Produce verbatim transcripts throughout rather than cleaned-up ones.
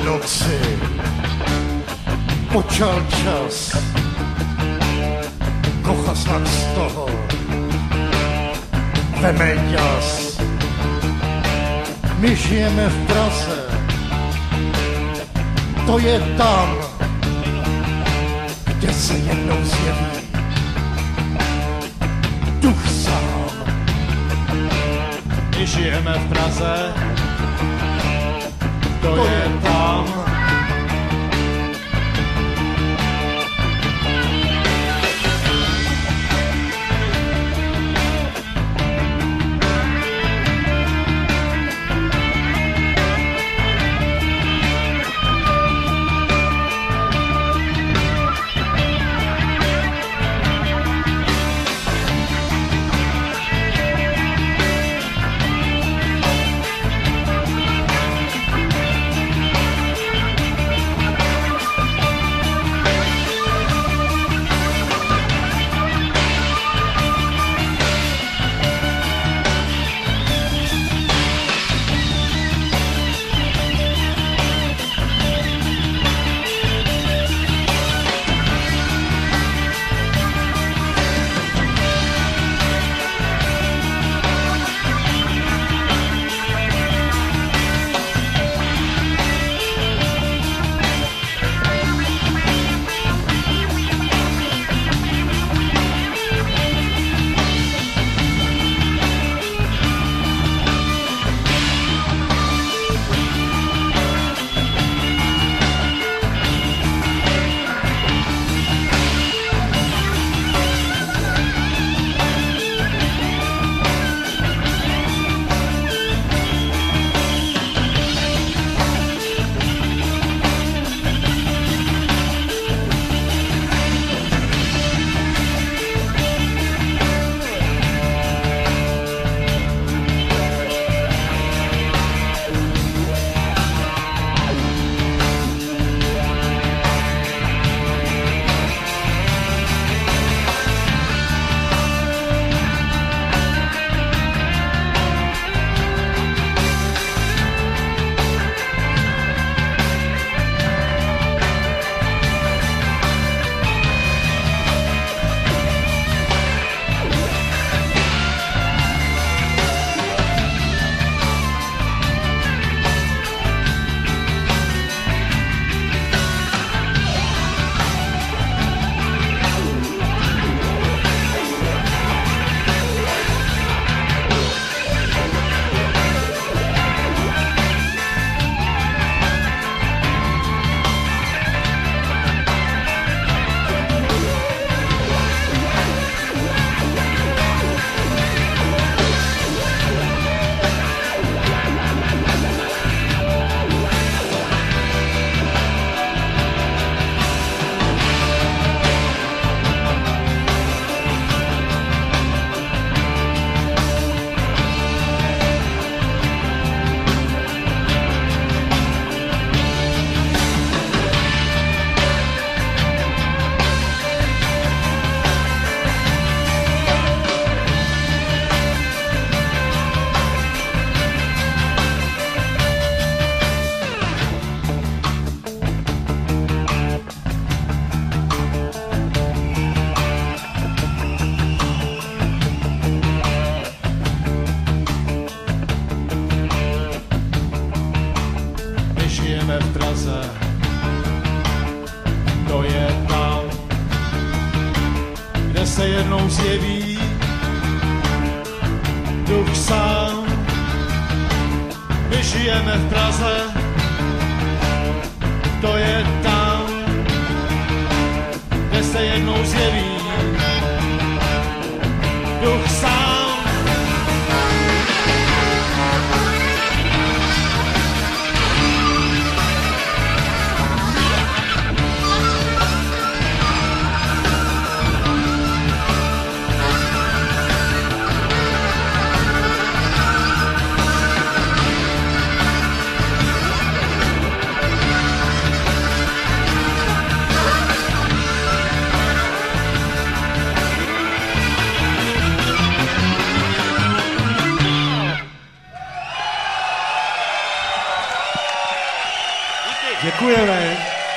noci počal čas, kocha snad z toho veme jas. My žijeme v Praze, to je tam, kde se jednou zjeví duch sám. My žijeme v Praze, to, to je tam. se jednou zjeví duch sám. My žijeme v Praze, to je tam, kde se jednou zjeví duch sám. Děkujeme.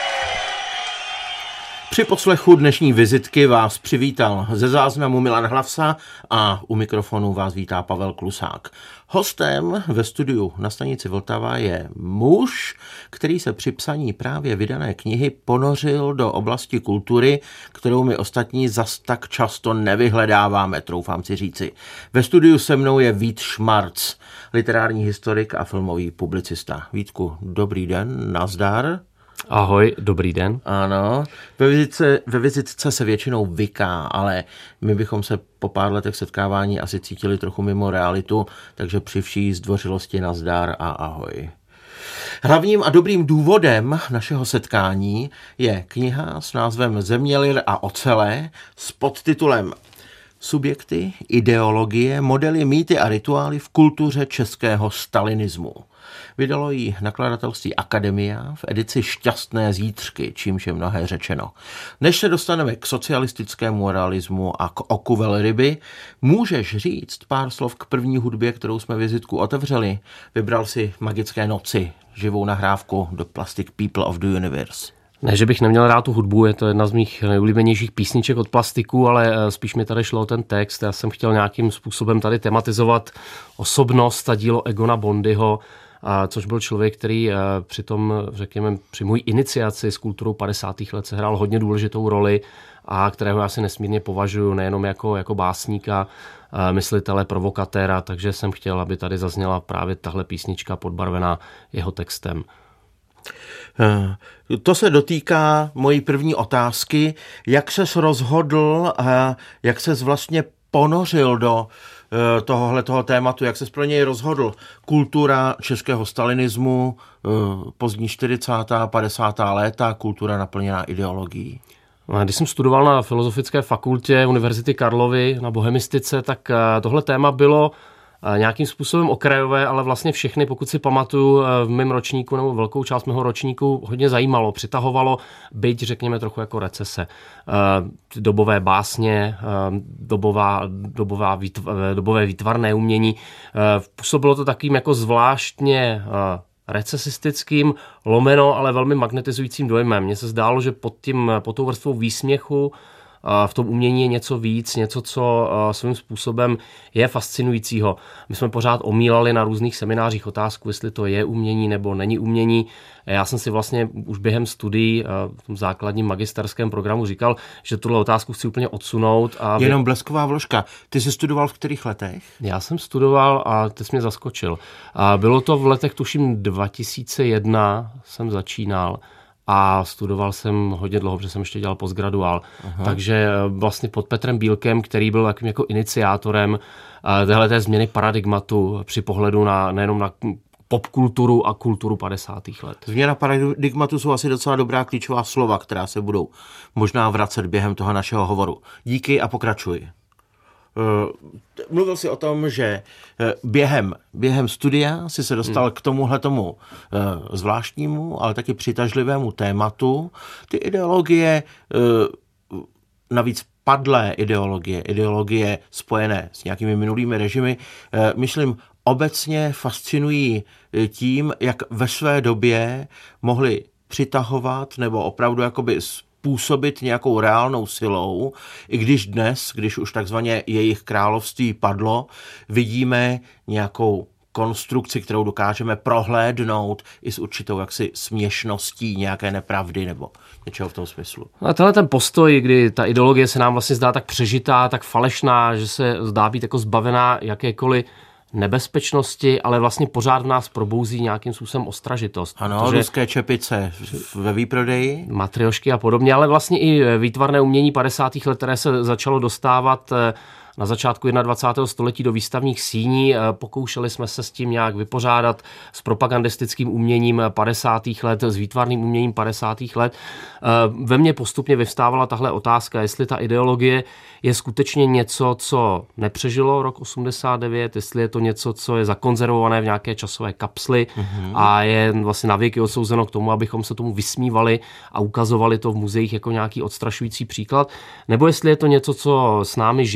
Při poslechu dnešní vizitky vás přivítal ze záznamu Milan Hlavsa a u mikrofonu vás vítá Pavel Klusák. Hostem ve studiu na stanici Vltava je muž, který se při psaní právě vydané knihy ponořil do oblasti kultury, kterou my ostatní zas tak často nevyhledáváme, troufám si říci. Ve studiu se mnou je Vít Šmarc, literární historik a filmový publicista. Vítku, dobrý den, nazdar. Ahoj, dobrý den. Ano, ve vizitce, ve vizitce se většinou vyká, ale my bychom se po pár letech setkávání asi cítili trochu mimo realitu, takže při vší zdvořilosti nazdar a ahoj. Hlavním a dobrým důvodem našeho setkání je kniha s názvem Země, lir a ocele s podtitulem Subjekty, ideologie, modely, mýty a rituály v kultuře českého stalinismu. Vydalo ji nakladatelství Akademia v edici Šťastné zítřky, čímž je mnohé řečeno. Než se dostaneme k socialistickému realismu a k oku velryby, můžeš říct pár slov k první hudbě, kterou jsme vizitku otevřeli. Vybral si Magické noci, živou nahrávku do Plastic People of the Universe. Ne, že bych neměl rád tu hudbu, je to jedna z mých nejoblíbenějších písniček od Plastiku, ale spíš mi tady šlo o ten text. Já jsem chtěl nějakým způsobem tady tematizovat osobnost a dílo Egona Bondyho, což byl člověk, který při tom, řekněme, při mojí iniciaci s kulturou padesátých let se hrál hodně důležitou roli a kterého já si nesmírně považuji nejenom jako, jako básníka, myslitele, provokatéra, takže jsem chtěl, aby tady zazněla právě tahle písnička podbarvená jeho textem. To se dotýká mojí první otázky. Jak ses rozhodl, jak ses vlastně ponořil do tohohletoho tématu, jak ses pro něj rozhodl? Kultura českého stalinismu, pozdní čtyřicátá, padesátá léta, kultura naplněná ideologií. Když jsem studoval na Filozofické fakultě Univerzity Karlovy na bohemistice, tak tohle téma bylo nějakým způsobem okrajové, ale vlastně všechny, pokud si pamatuju, v mém ročníku nebo velkou část mého ročníku hodně zajímalo, přitahovalo, byť řekněme trochu jako recese. Dobové básně, dobová, dobová výtv, dobové výtvarné umění. Působilo to takým jako zvláštně recesistickým, lomeno, ale velmi magnetizujícím dojmem. Mně se zdálo, že pod, tím, pod tou vrstvou výsměchu v tom umění je něco víc, něco, co svým způsobem je fascinujícího. My jsme pořád omílali na různých seminářích otázku, jestli to je umění nebo není umění. Já jsem si vlastně už během studií v tom základním magisterském programu říkal, že tuhle otázku chci úplně odsunout. A Jenom vy... blesková vložka. Ty jsi studoval v kterých letech? Já jsem studoval a ty jsi mě zaskočil. A bylo to v letech, tuším, dva tisíce jedna jsem začínal. A studoval jsem hodně dlouho, protože jsem ještě dělal postgraduál. Aha. Takže vlastně pod Petrem Bílkem, který byl takovým jako iniciátorem téhleté změny paradigmatu při pohledu na, nejenom na popkulturu a kulturu padesátých let. Změna paradigmatu jsou asi docela dobrá klíčová slova, která se budou možná vracet během toho našeho hovoru. Díky a pokračuj. Mluvil jsi o tom, že během, během studia si se dostal hmm. k tomuhletomu zvláštnímu, ale taky přitažlivému tématu. Ty ideologie, navíc padlé ideologie, ideologie spojené s nějakými minulými režimy, myslím, obecně fascinují tím, jak ve své době mohli přitahovat nebo opravdu jakoby působit nějakou reálnou silou, i když dnes, když už takzvaně jejich království padlo, vidíme nějakou konstrukci, kterou dokážeme prohlédnout i s určitou jaksi směšností nějaké nepravdy nebo něčeho v tom smyslu. A tenhle ten postoj, kdy ta ideologie se nám vlastně zdá tak přežitá, tak falešná, že se zdá být jako zbavená jakékoliv nebezpečnosti, ale vlastně pořád v nás probouzí nějakým způsobem ostražitost. Ano, ruské čepice ve výprodeji. Matriošky a podobně, ale vlastně i výtvarné umění padesátých let, které se začalo dostávat na začátku dvacátého prvního století do výstavních síní. Pokoušeli jsme se s tím nějak vypořádat, s propagandistickým uměním padesátých let, s výtvarným uměním padesátých let. Ve mně postupně vyvstávala tahle otázka, jestli ta ideologie je skutečně něco, co nepřežilo rok osmdesát devět, jestli je to něco, co je zakonzervované v nějaké časové kapsli mm-hmm. a je vlastně navěky odsouzeno k tomu, abychom se tomu vysmívali a ukazovali to v muzeích jako nějaký odstrašující příklad, nebo jestli je to něco, co s námi žije navzdory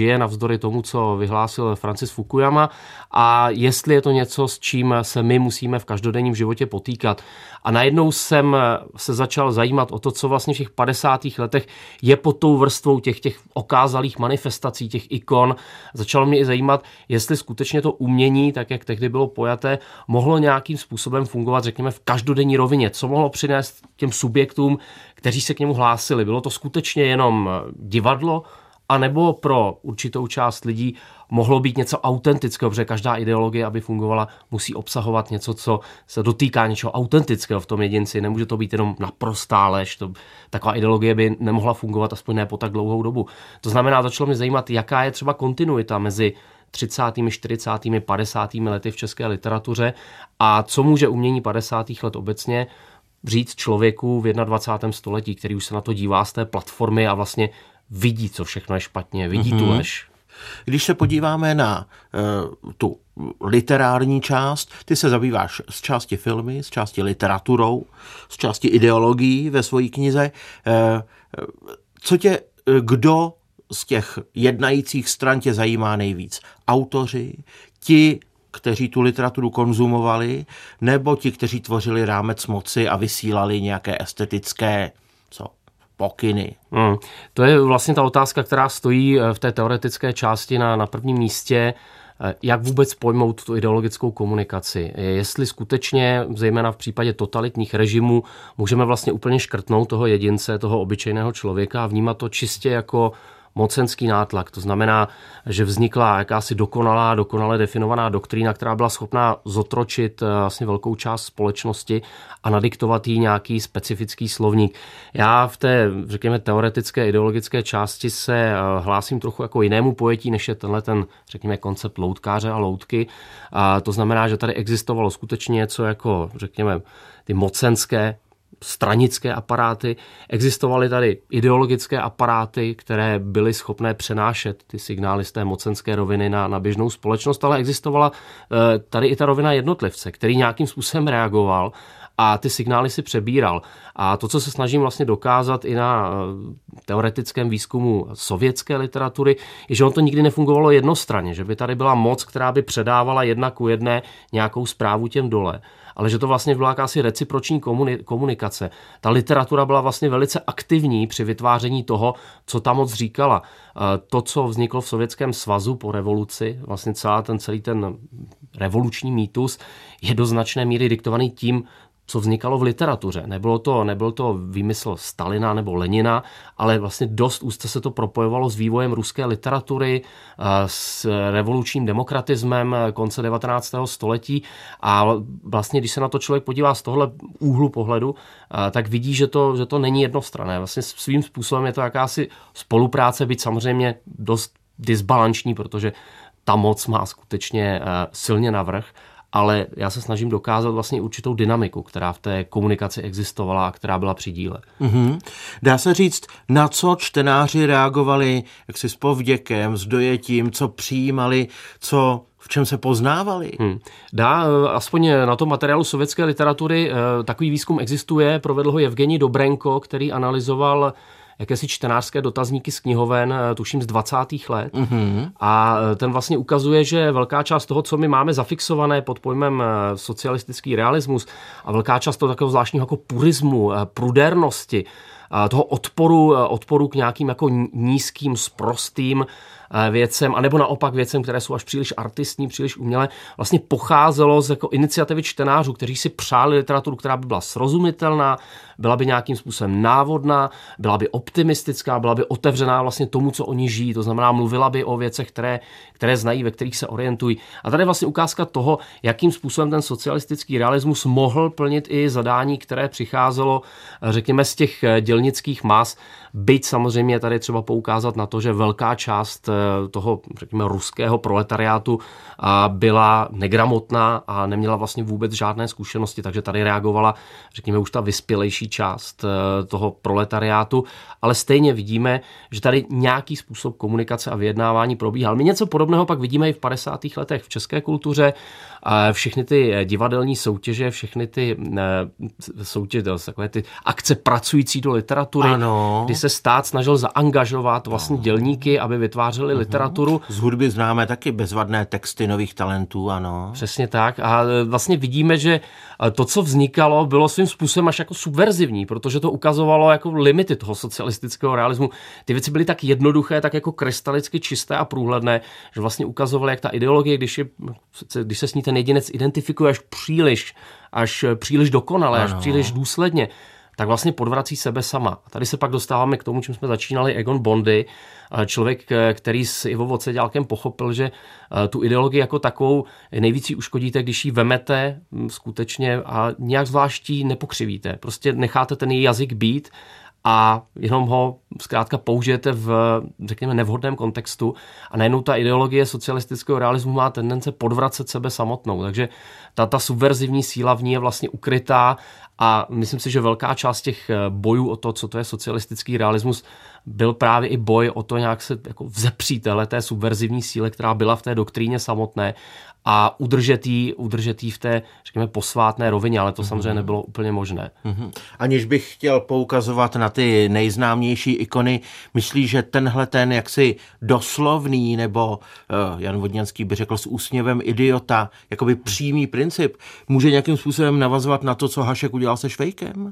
navzdory tomu, co vyhlásil Francis Fukuyama, a jestli je to něco, s čím se my musíme v každodenním životě potýkat. A najednou jsem se začal zajímat o to, co vlastně v těch padesátých letech je pod tou vrstvou těch, těch okázalých manifestací, těch ikon. Začalo mě i zajímat, jestli skutečně to umění, tak jak tehdy bylo pojaté, mohlo nějakým způsobem fungovat, řekněme, v každodenní rovině. Co mohlo přinést těm subjektům, kteří se k němu hlásili? Bylo to skutečně jenom divadlo, anebo pro určitou část lidí mohlo být něco autentického, protože každá ideologie, aby fungovala, musí obsahovat něco, co se dotýká něčeho autentického v tom jedinci. Nemůže to být jenom naprostá lež. To, taková ideologie by nemohla fungovat aspoň ne po tak dlouhou dobu. To znamená, začalo mě zajímat, jaká je třeba kontinuita mezi třicátými, čtyřicátými, padesátými lety v české literatuře a co může umění padesátých let obecně říct člověku v dvacátém prvním století, který už se na to dívá z té platformy a vlastně vidí, co všechno je špatně, vidí mm-hmm. tu lež. Když se podíváme na uh, tu literární část, ty se zabýváš z části filmy, z části literaturou, z části ideologií ve své knize. Uh, co tě, kdo z těch jednajících stran tě zajímá nejvíc? Autoři, ti, kteří tu literaturu konzumovali, nebo ti, kteří tvořili rámec moci a vysílali nějaké estetické co, pokyny? Hmm. To je vlastně ta otázka, která stojí v té teoretické části na, na prvním místě. Jak vůbec pojmout tu ideologickou komunikaci? Jestli skutečně, zejména v případě totalitních režimů, můžeme vlastně úplně škrtnout toho jedince, toho obyčejného člověka a vnímat to čistě jako mocenský nátlak. To znamená, že vznikla jakási dokonalá, dokonale definovaná doktrína, která byla schopná zotročit vlastně velkou část společnosti a nadiktovat jí nějaký specifický slovník. Já v té, řekněme, teoretické ideologické části se hlásím trochu jako jinému pojetí, než je tenhle ten, řekněme, koncept loutkáře a loutky. A to znamená, že tady existovalo skutečně něco jako, řekněme, ty mocenské stranické aparáty, existovaly tady ideologické aparáty, které byly schopné přenášet ty signály z té mocenské roviny na, na běžnou společnost, ale existovala tady i ta rovina jednotlivce, který nějakým způsobem reagoval a ty signály si přebíral. A to, co se snažím vlastně dokázat i na teoretickém výzkumu sovětské literatury, je, že on to nikdy nefungovalo jednostranně, že by tady byla moc, která by předávala jedna ku jedné nějakou zprávu těm dole, ale že to vlastně byla jakási reciproční komunikace. Ta literatura byla vlastně velice aktivní při vytváření toho, co ta moc říkala. To, co vzniklo v Sovětském svazu po revoluci, vlastně celá ten, celý ten revoluční mýtus, je do značné míry diktovaný tím, co vznikalo v literatuře. Nebylo to, nebyl to výmysl Stalina nebo Lenina, ale vlastně dost úzce se to propojovalo s vývojem ruské literatury, s revolučním demokratismem konce devatenáctého století a vlastně, když se na to člověk podívá z tohle úhlu pohledu, tak vidí, že to, že to není jednostranné. Vlastně svým způsobem je to jakási spolupráce, byť samozřejmě dost disbalanční, protože ta moc má skutečně silně navrch, ale já se snažím dokázat vlastně určitou dynamiku, která v té komunikaci existovala a která byla při díle. Mm-hmm. Dá se říct, na co čtenáři reagovali jaksi s povděkem, s dojetím, co přijímali, co v čem se poznávali? Hmm. Dá, aspoň na tom materiálu sovětské literatury takový výzkum existuje, provedl ho Evgenij Dobrenko, který analyzoval jakési čtenářské dotazníky z knihoven, tuším z dvacátých let. Mm-hmm. A ten vlastně ukazuje, že velká část toho, co my máme zafixované pod pojmem socialistický realismus a velká část toho takového zvláštního jako purismu, prudernosti, toho odporu, odporu k nějakým jako nízkým, sprostým věcem, anebo naopak věcem, které jsou až příliš artistní, příliš umělé, vlastně pocházelo z jako iniciativy čtenářů, kteří si přáli literaturu, která by byla srozumitelná, byla by nějakým způsobem návodná, byla by optimistická, byla by otevřená vlastně tomu, co oni žijí. To znamená, mluvila by o věcech, které, které znají, ve kterých se orientují. A tady je vlastně ukázka toho, jakým způsobem ten socialistický realismus mohl plnit i zadání, které přicházelo, řekněme, z těch dělnických mas. Byť samozřejmě tady třeba poukázat na to, že velká část toho, řekněme, ruského proletariátu byla negramotná a neměla vlastně vůbec žádné zkušenosti, takže tady reagovala, řekněme, už ta vyspělejší část toho proletariátu, ale stejně vidíme, že tady nějaký způsob komunikace a vyjednávání probíhal. My něco podobného pak vidíme i v padesátých letech v české kultuře. Všechny ty divadelní soutěže, všechny ty soutěže, takové ty akce pracující do literatury, ano. kdy se stát snažil zaangažovat vlastně dělníky, aby vytvářeli uh-huh. literaturu. Z hudby známe taky bezvadné texty nových talentů, ano. Přesně tak. A vlastně vidíme, že to, co vznikalo, bylo svým způsobem až jako subverzivní, protože to ukazovalo jako limity toho socialistického realismu. Ty věci byly tak jednoduché, tak jako krystalicky čisté a průhledné, že vlastně ukazovaly, jak ta ideologie, když, je, když se s ní ten jedinec identifikuje až příliš, až příliš dokonale, ano. až příliš důsledně, tak vlastně podvrací sebe sama. A tady se pak dostáváme k tomu, čím jsme začínali, Egon Bondy, člověk, který s Ivo Voceďálkem pochopil, že tu ideologii jako takovou nejvíc ji uškodíte, když ji vemete skutečně a nějak zvlášť ji nepokřivíte. Prostě necháte ten její jazyk být a jenom ho zkrátka použijete v, řekněme, nevhodném kontextu a najednou ta ideologie socialistického realismu má tendence podvracet sebe samotnou. Takže ta, ta subverzivní síla v ní je vlastně ukrytá a myslím si, že velká část těch bojů o to, co to je socialistický realismus, byl právě i boj o to nějak se jako vzepřít té subverzivní síle, která byla v té doktríně samotné a udržet jí, udržet jí v té, řekněme, posvátné rovině, ale to mm-hmm. samozřejmě nebylo úplně možné. Mm-hmm. Aniž bych chtěl poukazovat na ty nejznámější ikony, myslíš, že tenhle ten jaksi doslovný, nebo uh, Jan Vodňanský by řekl s úsměvem idiota, jakoby přímý princip, může nějakým způsobem navazovat na to, co Hašek udělal se Švejkem?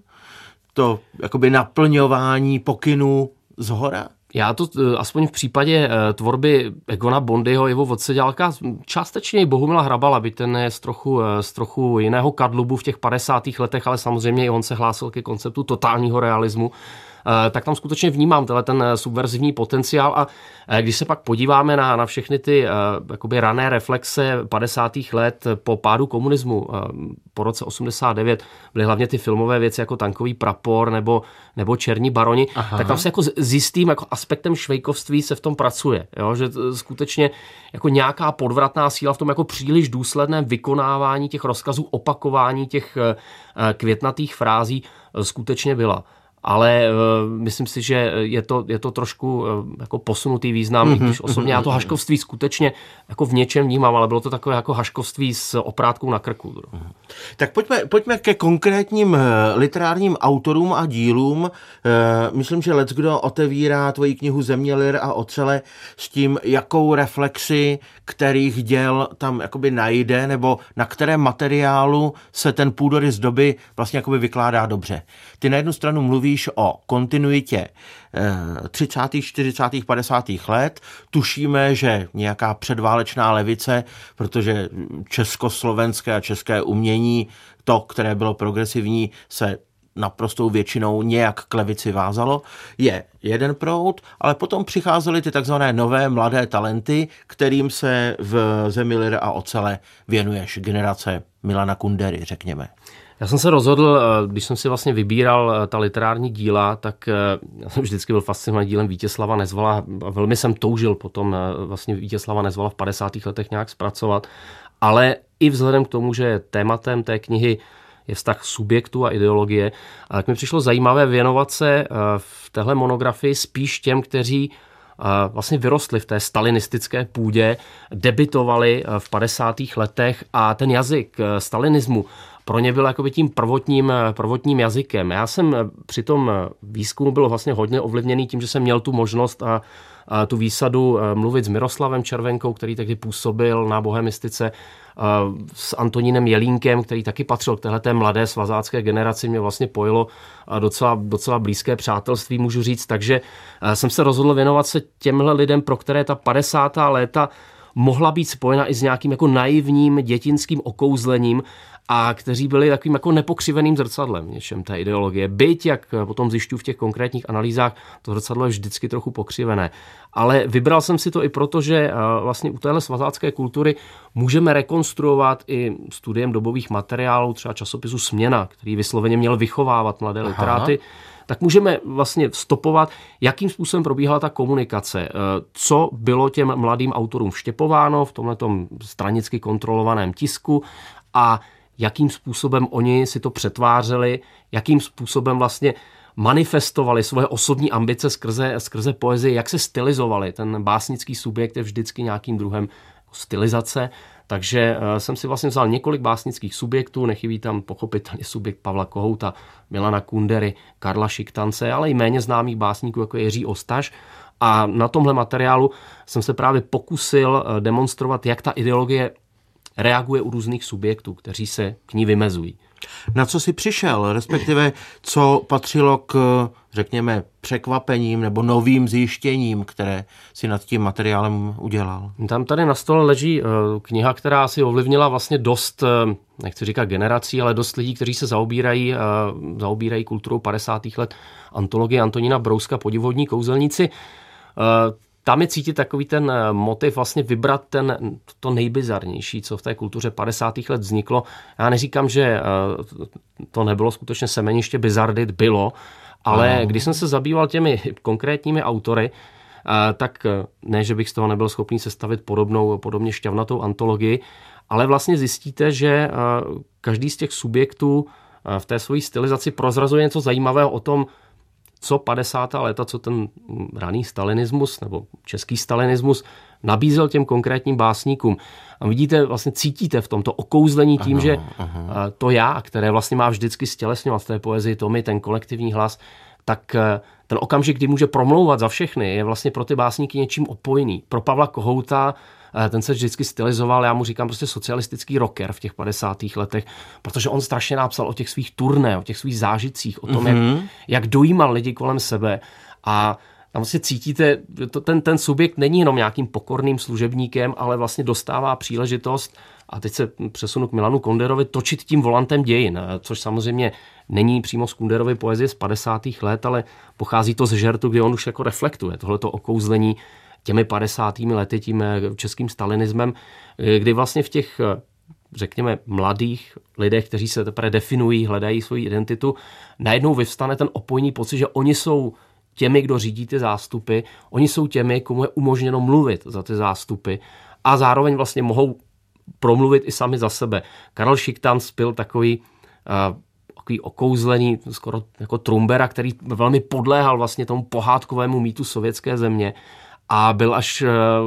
To jakoby naplňování pokynů zhora? Já to aspoň v případě tvorby Egona Bondyho, Ivo Voceďálka, částečně i Bohumila Hrabala, by ten je z trochu, z trochu jiného kadlubu v těch padesátých letech, ale samozřejmě i on se hlásil ke konceptu totálního realismu, tak tam skutečně vnímám tenhle ten subverzivní potenciál a když se pak podíváme na, na všechny ty jakoby rané reflexe padesátých let po pádu komunismu, po roce osmdesát devět, byly hlavně ty filmové věci jako Tankový prapor nebo, nebo Černí baroni, Aha. tak tam se jako s jistým jako aspektem švejkovství se v tom pracuje, jo? Že skutečně jako nějaká podvratná síla v tom jako příliš důsledném vykonávání těch rozkazů, opakování těch květnatých frází skutečně byla. Ale uh, myslím si, že je to, je to trošku uh, jako posunutý význam, mm-hmm. když osobně já to haškovství skutečně jako v něčem vnímám, ale bylo to takové jako haškovství s oprátkou na krku. Mm-hmm. Tak pojďme, pojďme ke konkrétním literárním autorům a dílům. Uh, myslím, že leckdo otevírá tvoji knihu Země, lir a ocele s tím, jakou reflexi kterých děl tam jakoby najde, nebo na kterém materiálu se ten půdorys doby vlastně jakoby vykládá dobře. Ty na jednu stranu mluvíš o kontinuitě třicátých, čtyřicátých, padesátých let. Tušíme, že nějaká předválečná levice, protože československé a české umění, to, které bylo progresivní, se naprostou většinou nějak k levici vázalo, je jeden proud, ale potom přicházely ty takzvané nové mladé talenty, kterým se v Zemi, lir a ocele věnuješ, generace Milana Kundery, řekněme. Já jsem se rozhodl, když jsem si vlastně vybíral ta literární díla, tak já jsem vždycky byl fascinovaný dílem Vítězslava Nezvala a velmi jsem toužil potom vlastně Vítězslava Nezvala v padesátých letech nějak zpracovat, ale i vzhledem k tomu, že tématem té knihy je vztah subjektu a ideologie, tak mi přišlo zajímavé věnovat se v téhle monografii spíš těm, kteří vlastně vyrostli v té stalinistické půdě, debitovali v padesátých letech a ten jazyk stalinismu pro ně byl jakoby tím prvotním, prvotním jazykem. Já jsem při tom výzkumu byl vlastně hodně ovlivněný tím, že jsem měl tu možnost a, a tu výsadu mluvit s Miroslavem Červenkou, který tehdy působil na bohemistice, s Antonínem Jelínkem, který taky patřil k téhleté mladé svazácké generaci, mě vlastně pojilo docela, docela blízké přátelství, můžu říct, takže jsem se rozhodl věnovat se těmhle lidem, pro které ta padesátá léta mohla být spojena i s nějakým jako naivním dětinským okouzlením a kteří byli takovým jako nepokřiveným zrcadlem něčem té ideologie. Byť, jak potom zjišťuji v těch konkrétních analýzách, to zrcadlo je vždycky trochu pokřivené. Ale vybral jsem si to i proto, že vlastně u téhle svazácké kultury můžeme rekonstruovat i studiem dobových materiálů, třeba časopisu Směna, který vysloveně měl vychovávat mladé Aha. literáty, tak můžeme vlastně stopovat, jakým způsobem probíhala ta komunikace, co bylo těm mladým autorům vštěpováno v tomhletom stranicky kontrolovaném tisku a jakým způsobem oni si to přetvářeli, jakým způsobem vlastně manifestovali svoje osobní ambice skrze, skrze poezii, jak se stylizovali. Ten básnický subjekt je vždycky nějakým druhem stylizace, Takže jsem si vlastně vzal několik básnických subjektů, nechybí tam pochopitelně subjekt Pavla Kohouta, Milana Kundery, Karla Šiktance, ale i méně známých básníků, jako je Jiří Ostaš. A na tomhle materiálu jsem se právě pokusil demonstrovat, jak ta ideologie reaguje u různých subjektů, kteří se k ní vymezují. Na co jsi přišel, respektive co patřilo k, řekněme, překvapením nebo novým zjištěním, které si nad tím materiálem udělal? Tam tady na stole leží kniha, která si ovlivnila vlastně dost, nechci říkat generací, ale dost lidí, kteří se zaobírají, zaobírají kulturou padesátých let, antologie Antonína Brouska Podivodní kouzelníci. Tam je cítit takový ten motiv vlastně vybrat ten, to nejbizarnější, co v té kultuře padesátých let vzniklo. Já neříkám, že to nebylo skutečně semeniště bizardit, bylo, ale no. Když jsem se zabýval těmi konkrétními autory, tak ne, že bych z toho nebyl schopný sestavit podobnou, podobně šťavnatou antologii, ale vlastně zjistíte, že každý z těch subjektů v té své stylizaci prozrazuje něco zajímavého o tom, co padesátá léta, co ten raný stalinismus nebo český stalinismus nabízel těm konkrétním básníkům. A vidíte, vlastně cítíte v tomto okouzlení tím, ano, že aha. to já, které vlastně má vždycky stělesňovat v té poezii, to my, ten kolektivní hlas, tak ten okamžik, kdy může promlouvat za všechny, je vlastně pro ty básníky něčím opojný. Pro Pavla Kohouta, ten se vždycky stylizoval, já mu říkám prostě socialistický rocker v těch padesátých letech, protože on strašně napsal o těch svých turné, o těch svých zážitcích, o tom, mm-hmm. jak, jak dojímal lidi kolem sebe. A tam si cítíte, to, ten, ten subjekt není jenom nějakým pokorným služebníkem, ale vlastně dostává příležitost, a teď se přesunu k Milanu Kunderovi, točit tím volantem dějin, což samozřejmě není přímo z Kunderovy poezie z padesátých let, ale pochází to z žertu, kdy on už jako reflektuje tohleto okouzlení těmi padesátými lety, tím českým stalinismem, kdy vlastně v těch, řekněme, mladých lidech, kteří se teprve definují, hledají svoji identitu, najednou vyvstane ten opojný pocit, že oni jsou těmi, kdo řídí ty zástupy, oni jsou těmi, komu je umožněno mluvit za ty zástupy a zároveň vlastně mohou promluvit i sami za sebe. Karel Šiktans byl takový, uh, takový okouzlený, skoro jako Trumbera, který velmi podléhal vlastně tomu pohádkovému mýtu sovětské země a byl až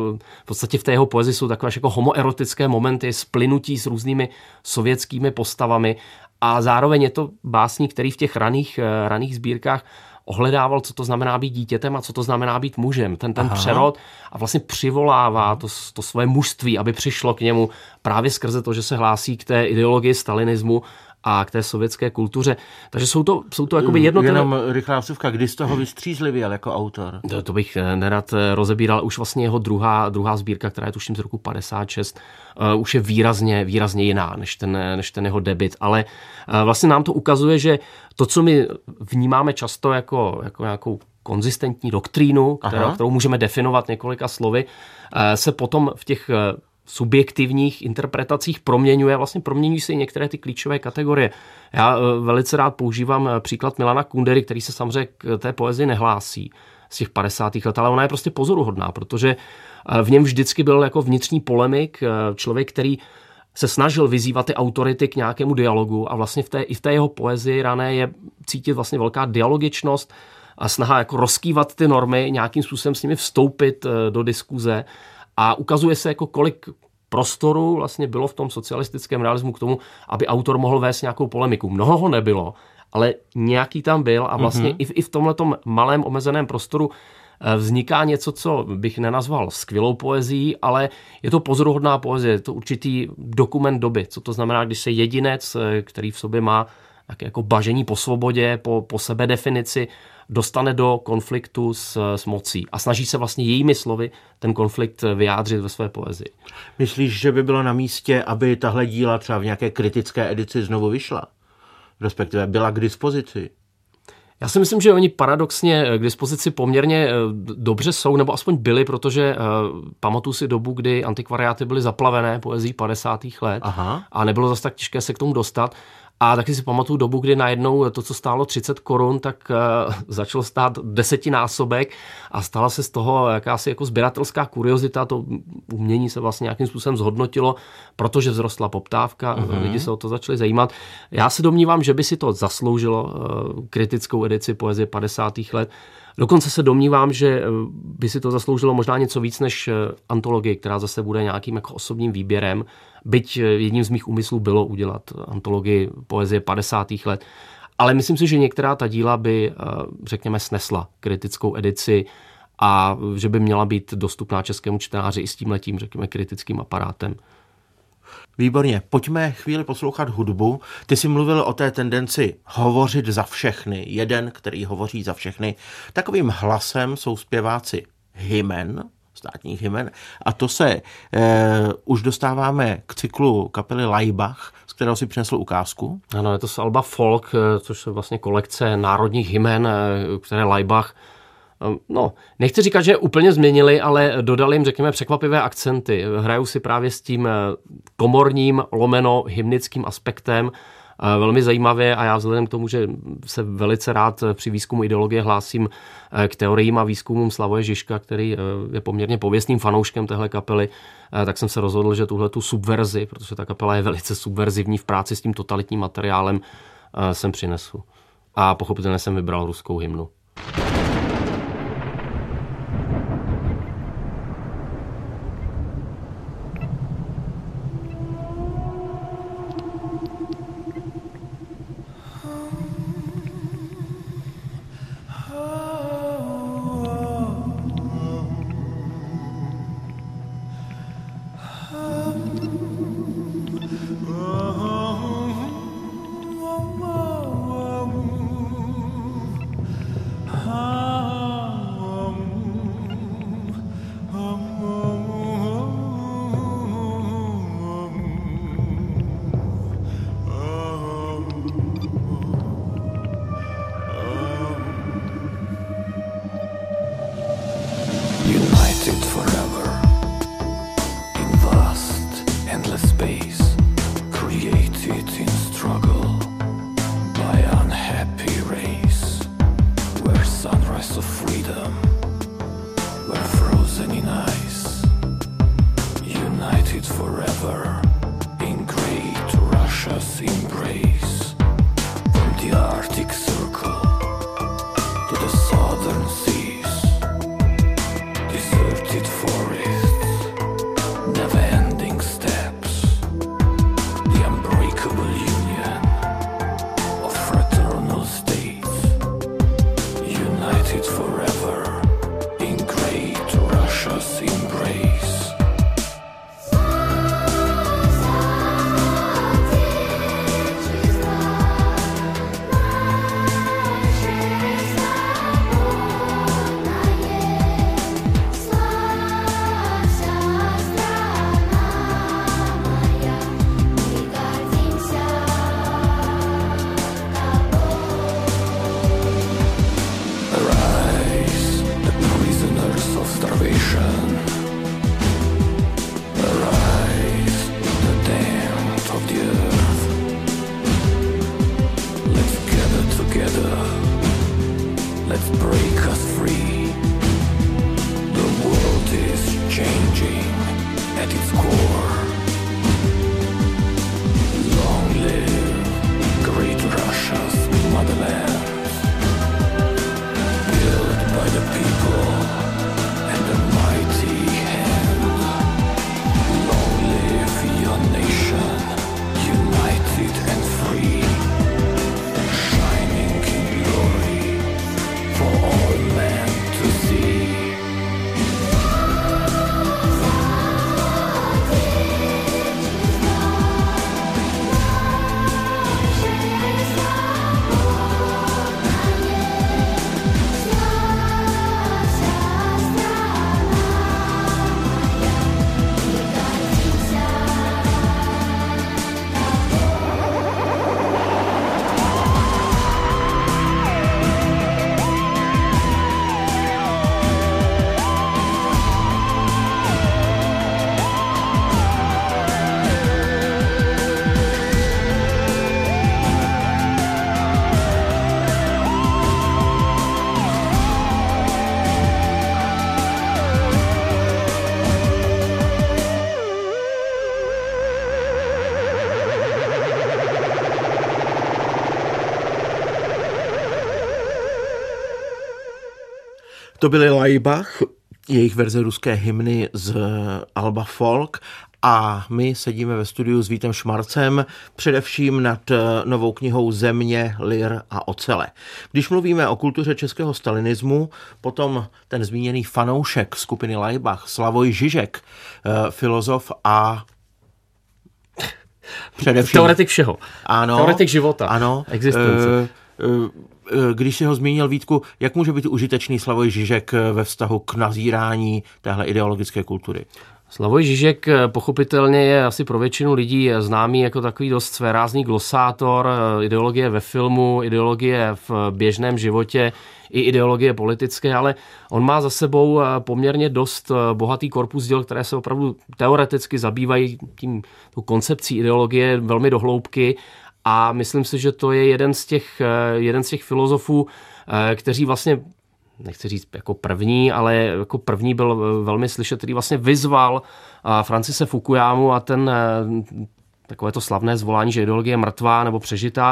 v podstatě v té jeho poezii jsou takové až jako homoerotické momenty, splynutí s různými sovětskými postavami a zároveň je to básník, který v těch raných, raných sbírkách ohledával, co to znamená být dítětem a co to znamená být mužem. Ten, ten přerod a vlastně přivolává to, to svoje mužství, aby přišlo k němu právě skrze to, že se hlásí k té ideologii stalinismu a k té sovětské kultuře. Takže jsou to, jsou to jakoby jednotlivé... Jenom rychlá vsuvka, kdy z toho vystřízlivěl jako autor? To, to bych nerad rozebíral. Už vlastně jeho druhá, druhá sbírka, která je tuším z roku padesát šest, uh, už je výrazně, výrazně jiná než ten, než ten jeho debut. Ale uh, vlastně nám to ukazuje, že to, co my vnímáme často jako, jako nějakou konzistentní doktrínu, kterou, kterou můžeme definovat několika slovy, uh, se potom v těch uh, subjektivních interpretacích proměňuje, vlastně proměňují se i některé ty klíčové kategorie. Já velice rád používám příklad Milana Kundery, který se samozřejmě k té poezii nehlásí z těch padesátých let, ale ona je prostě pozoruhodná, protože v něm vždycky byl jako vnitřní polemik, člověk, který se snažil vyzývat ty autority k nějakému dialogu a vlastně v té, i v té jeho poezii rané je cítit vlastně velká dialogičnost a snaha jako rozkývat ty normy, nějakým způsobem s nimi vstoupit do diskuze. A ukazuje se, jako kolik prostoru vlastně bylo v tom socialistickém realismu k tomu, aby autor mohl vést nějakou polemiku. Mnoho ho nebylo, ale nějaký tam byl a vlastně mm-hmm. i v, i v tomhletom malém omezeném prostoru vzniká něco, co bych nenazval skvělou poezií, ale je to pozoruhodná poezie, je to určitý dokument doby. Co to znamená, když se jedinec, který v sobě má tak jako bažení po svobodě, po, po sebedefinici, dostane do konfliktu s, s mocí a snaží se vlastně jejími slovy ten konflikt vyjádřit ve své poezii. Myslíš, že by bylo na místě, aby tahle díla třeba v nějaké kritické edici znovu vyšla? Respektive byla k dispozici? Já si myslím, že oni paradoxně k dispozici poměrně dobře jsou, nebo aspoň byli, protože uh, pamatuju si dobu, kdy antikvariáty byly zaplavené poezí padesátých let. Aha. A nebylo zase tak těžké se k tomu dostat. A taky si pamatuju dobu, kdy najednou to, co stálo třicet korun, tak uh, začalo stát desetinásobek a stala se z toho jakási jako sběratelská kuriozita. To umění se vlastně nějakým způsobem zhodnotilo, protože vzrostla poptávka, uh-huh. lidi se o to začali zajímat. Já se domnívám, že by si to zasloužilo uh, kritickou edici poezie padesátých let. Dokonce se domnívám, že by si to zasloužilo možná něco víc než antologii, která zase bude nějakým jako osobním výběrem. Byť jedním z mých úmyslů bylo udělat antologii poezie padesátých let. Ale myslím si, že některá ta díla by, řekněme, snesla kritickou edici a že by měla být dostupná českému čtenáři i s tímhletím, řekněme, kritickým aparátem. Výborně, pojďme chvíli poslouchat hudbu. Ty jsi mluvil o té tendenci hovořit za všechny. Jeden, který hovoří za všechny. Takovým hlasem jsou zpěváci hymen, státních hymen. A to se eh, už dostáváme k cyklu kapely Laibach, z kterého si přinesl ukázku. Ano, je to z alba Folk, což je vlastně kolekce národních hymen, které Laibach, no, nechci říkat, že úplně změnili, ale dodali jim, řekněme, překvapivé akcenty. Hrajou si právě s tím komorním, lomeno, hymnickým aspektem velmi zajímavě a já vzhledem k tomu, že se velice rád při výzkumu ideologie hlásím k teoriím a výzkumům Slavoje Žižka, který je poměrně pověstným fanouškem téhle kapely, tak jsem se rozhodl, že tuhle tu subverzi, protože ta kapela je velice subverzivní v práci s tím totalitním materiálem, sem přinesu. A pochopitelně jsem vybral ruskou hymnu. Ah To byly Laibach, jejich verze ruské hymny z alba Folk. A my sedíme ve studiu s Vítem Šmarcem, především nad novou knihou Země, lir a ocele. Když mluvíme o kultuře českého stalinismu, potom ten zmíněný fanoušek skupiny Laibach, Slavoj Žižek, filozof a především... Teoretik všeho. Ano. Teoretik života. Ano. Existence. Když si ho zmínil, Vítku, jak může být užitečný Slavoj Žižek ve vztahu k nazírání téhle ideologické kultury? Slavoj Žižek pochopitelně je asi pro většinu lidí známý jako takový dost svérázný glosátor, ideologie ve filmu, ideologie v běžném životě i ideologie politické, ale on má za sebou poměrně dost bohatý korpus děl, které se opravdu teoreticky zabývají tím tou koncepcí ideologie velmi do hloubky a myslím si, že to je jeden z těch, jeden z těch filozofů, kteří vlastně nechci říct jako první, ale jako první byl velmi slyšet, který vlastně vyzval Francise Fukuyamu a ten takové to slavné zvolání, že ideologie je mrtvá nebo přežitá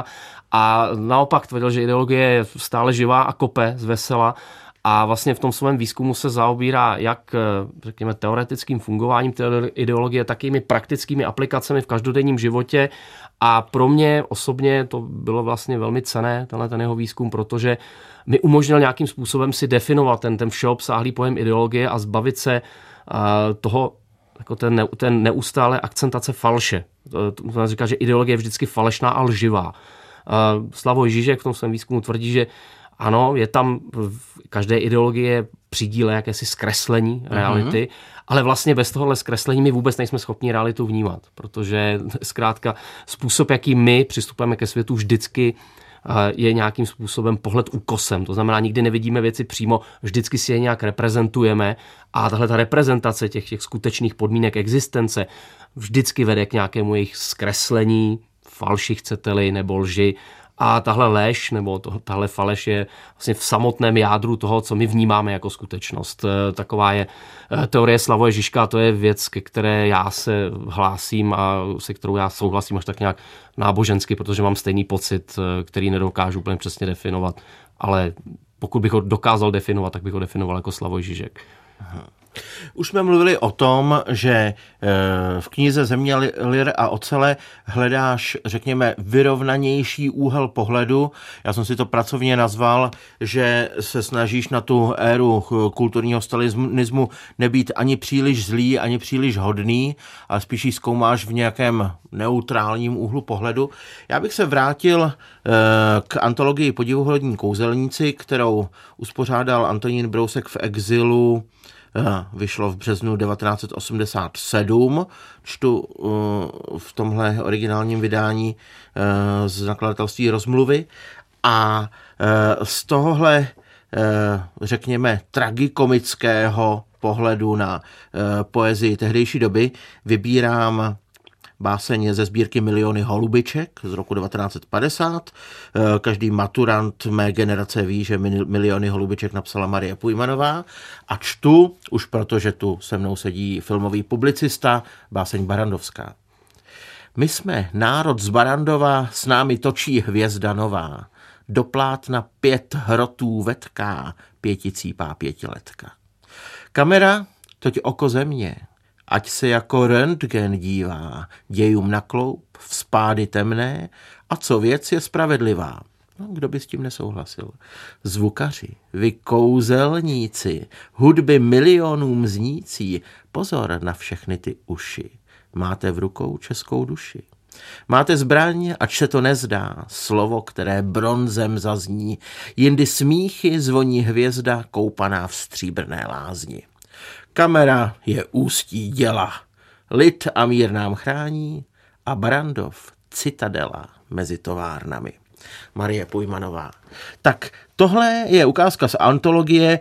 a naopak tvrdil, že ideologie je stále živá a kope z vesela a vlastně v tom svém výzkumu se zaobírá jak, řekněme, teoretickým fungováním té ideologie, tak i praktickými aplikacemi v každodenním životě a pro mě osobně to bylo vlastně velmi cenné, tenhle ten jeho výzkum, protože mi umožnil nějakým způsobem si definovat ten, ten všeobsáhlý pojem ideologie a zbavit se uh, toho, jako ten, ne, ten neustále akcentace falše. To, to, to říká, že ideologie je vždycky falešná a lživá. Uh, Slavoj Žižek v tom svém výzkumu tvrdí, že ano, je tam v každé ideologie přidíle jakési zkreslení reality, uh-huh. ale vlastně bez tohohle zkreslení my vůbec nejsme schopni realitu vnímat, protože zkrátka způsob, jaký my přistupujeme ke světu vždycky je nějakým způsobem pohled úkosem. To znamená, nikdy nevidíme věci přímo, vždycky si je nějak reprezentujeme a tahle ta reprezentace těch, těch skutečných podmínek existence vždycky vede k nějakému jejich zkreslení, falši chcete-li, nebo lži. A tahle lež nebo to, tahle faleš je vlastně v samotném jádru toho, co my vnímáme jako skutečnost. Taková je teorie Slavoje Žižka, to je věc, ke které já se hlásím a se kterou já souhlasím až tak nějak nábožensky, protože mám stejný pocit, který nedokážu úplně přesně definovat, ale pokud bych ho dokázal definovat, tak bych ho definoval jako Slavoj Žižek. Aha. Už jsme mluvili o tom, že v knize Země, lir a ocele hledáš, řekněme, vyrovnanější úhel pohledu. Já jsem si to pracovně nazval, že se snažíš na tu éru kulturního stalinismu nebýt ani příliš zlý, ani příliš hodný, ale spíš ji zkoumáš v nějakém neutrálním úhlu pohledu. Já bych se vrátil k antologii Podivuhodní kouzelníci, kterou uspořádal Antonín Brousek v exilu. Vyšlo v březnu devatenáct set osmdesát sedm, čtu v tomhle originálním vydání z nakladatelství Rozmluvy a z tohohle, řekněme, tragikomického pohledu na poezii tehdejší doby vybírám báseň ze sbírky Miliony holubiček z roku devatenáct set padesát. Každý maturant mé generace ví, že Miliony holubiček napsala Marie Pujmanová a čtu, už protože tu se mnou sedí filmový publicista, báseň Barandovská. My jsme národ z Barandova, s námi točí hvězda nová. Do plátna pět hrotů vetká, pěticípá pětiletka. Kamera, toť oko země, ať se jako röntgen dívá, dějům na kloup, vzpády temné, a co věc je spravedlivá. No, kdo by s tím nesouhlasil? Zvukaři, vy kouzelníci, hudby milionům znící, pozor na všechny ty uši. Máte v rukou českou duši. Máte zbraň, ač se to nezdá, slovo, které bronzem zazní, jindy smíchy zvoní hvězda koupaná v stříbrné lázni. Kamera je ústí děla, lid a mír nám chrání a Barandov citadela mezi továrnami. Marie Pujmanová. Tak tohle je ukázka z antologie,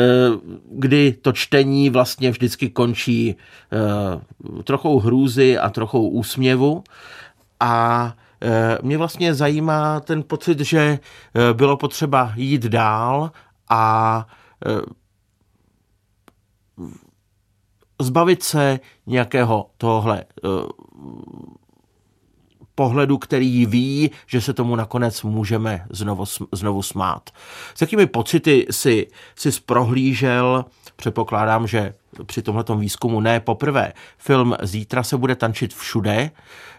kdy to čtení vlastně vždycky končí trochou hrůzy a trochou úsměvu a mě vlastně zajímá ten pocit, že bylo potřeba jít dál a zbavit se nějakého tohle pohledu, který ví, že se tomu nakonec můžeme znovu, znovu smát. S jakými pocity si, si prohlížel, předpokládám, že při tomhletom výzkumu ne poprvé, film Zítra se bude tančit všude,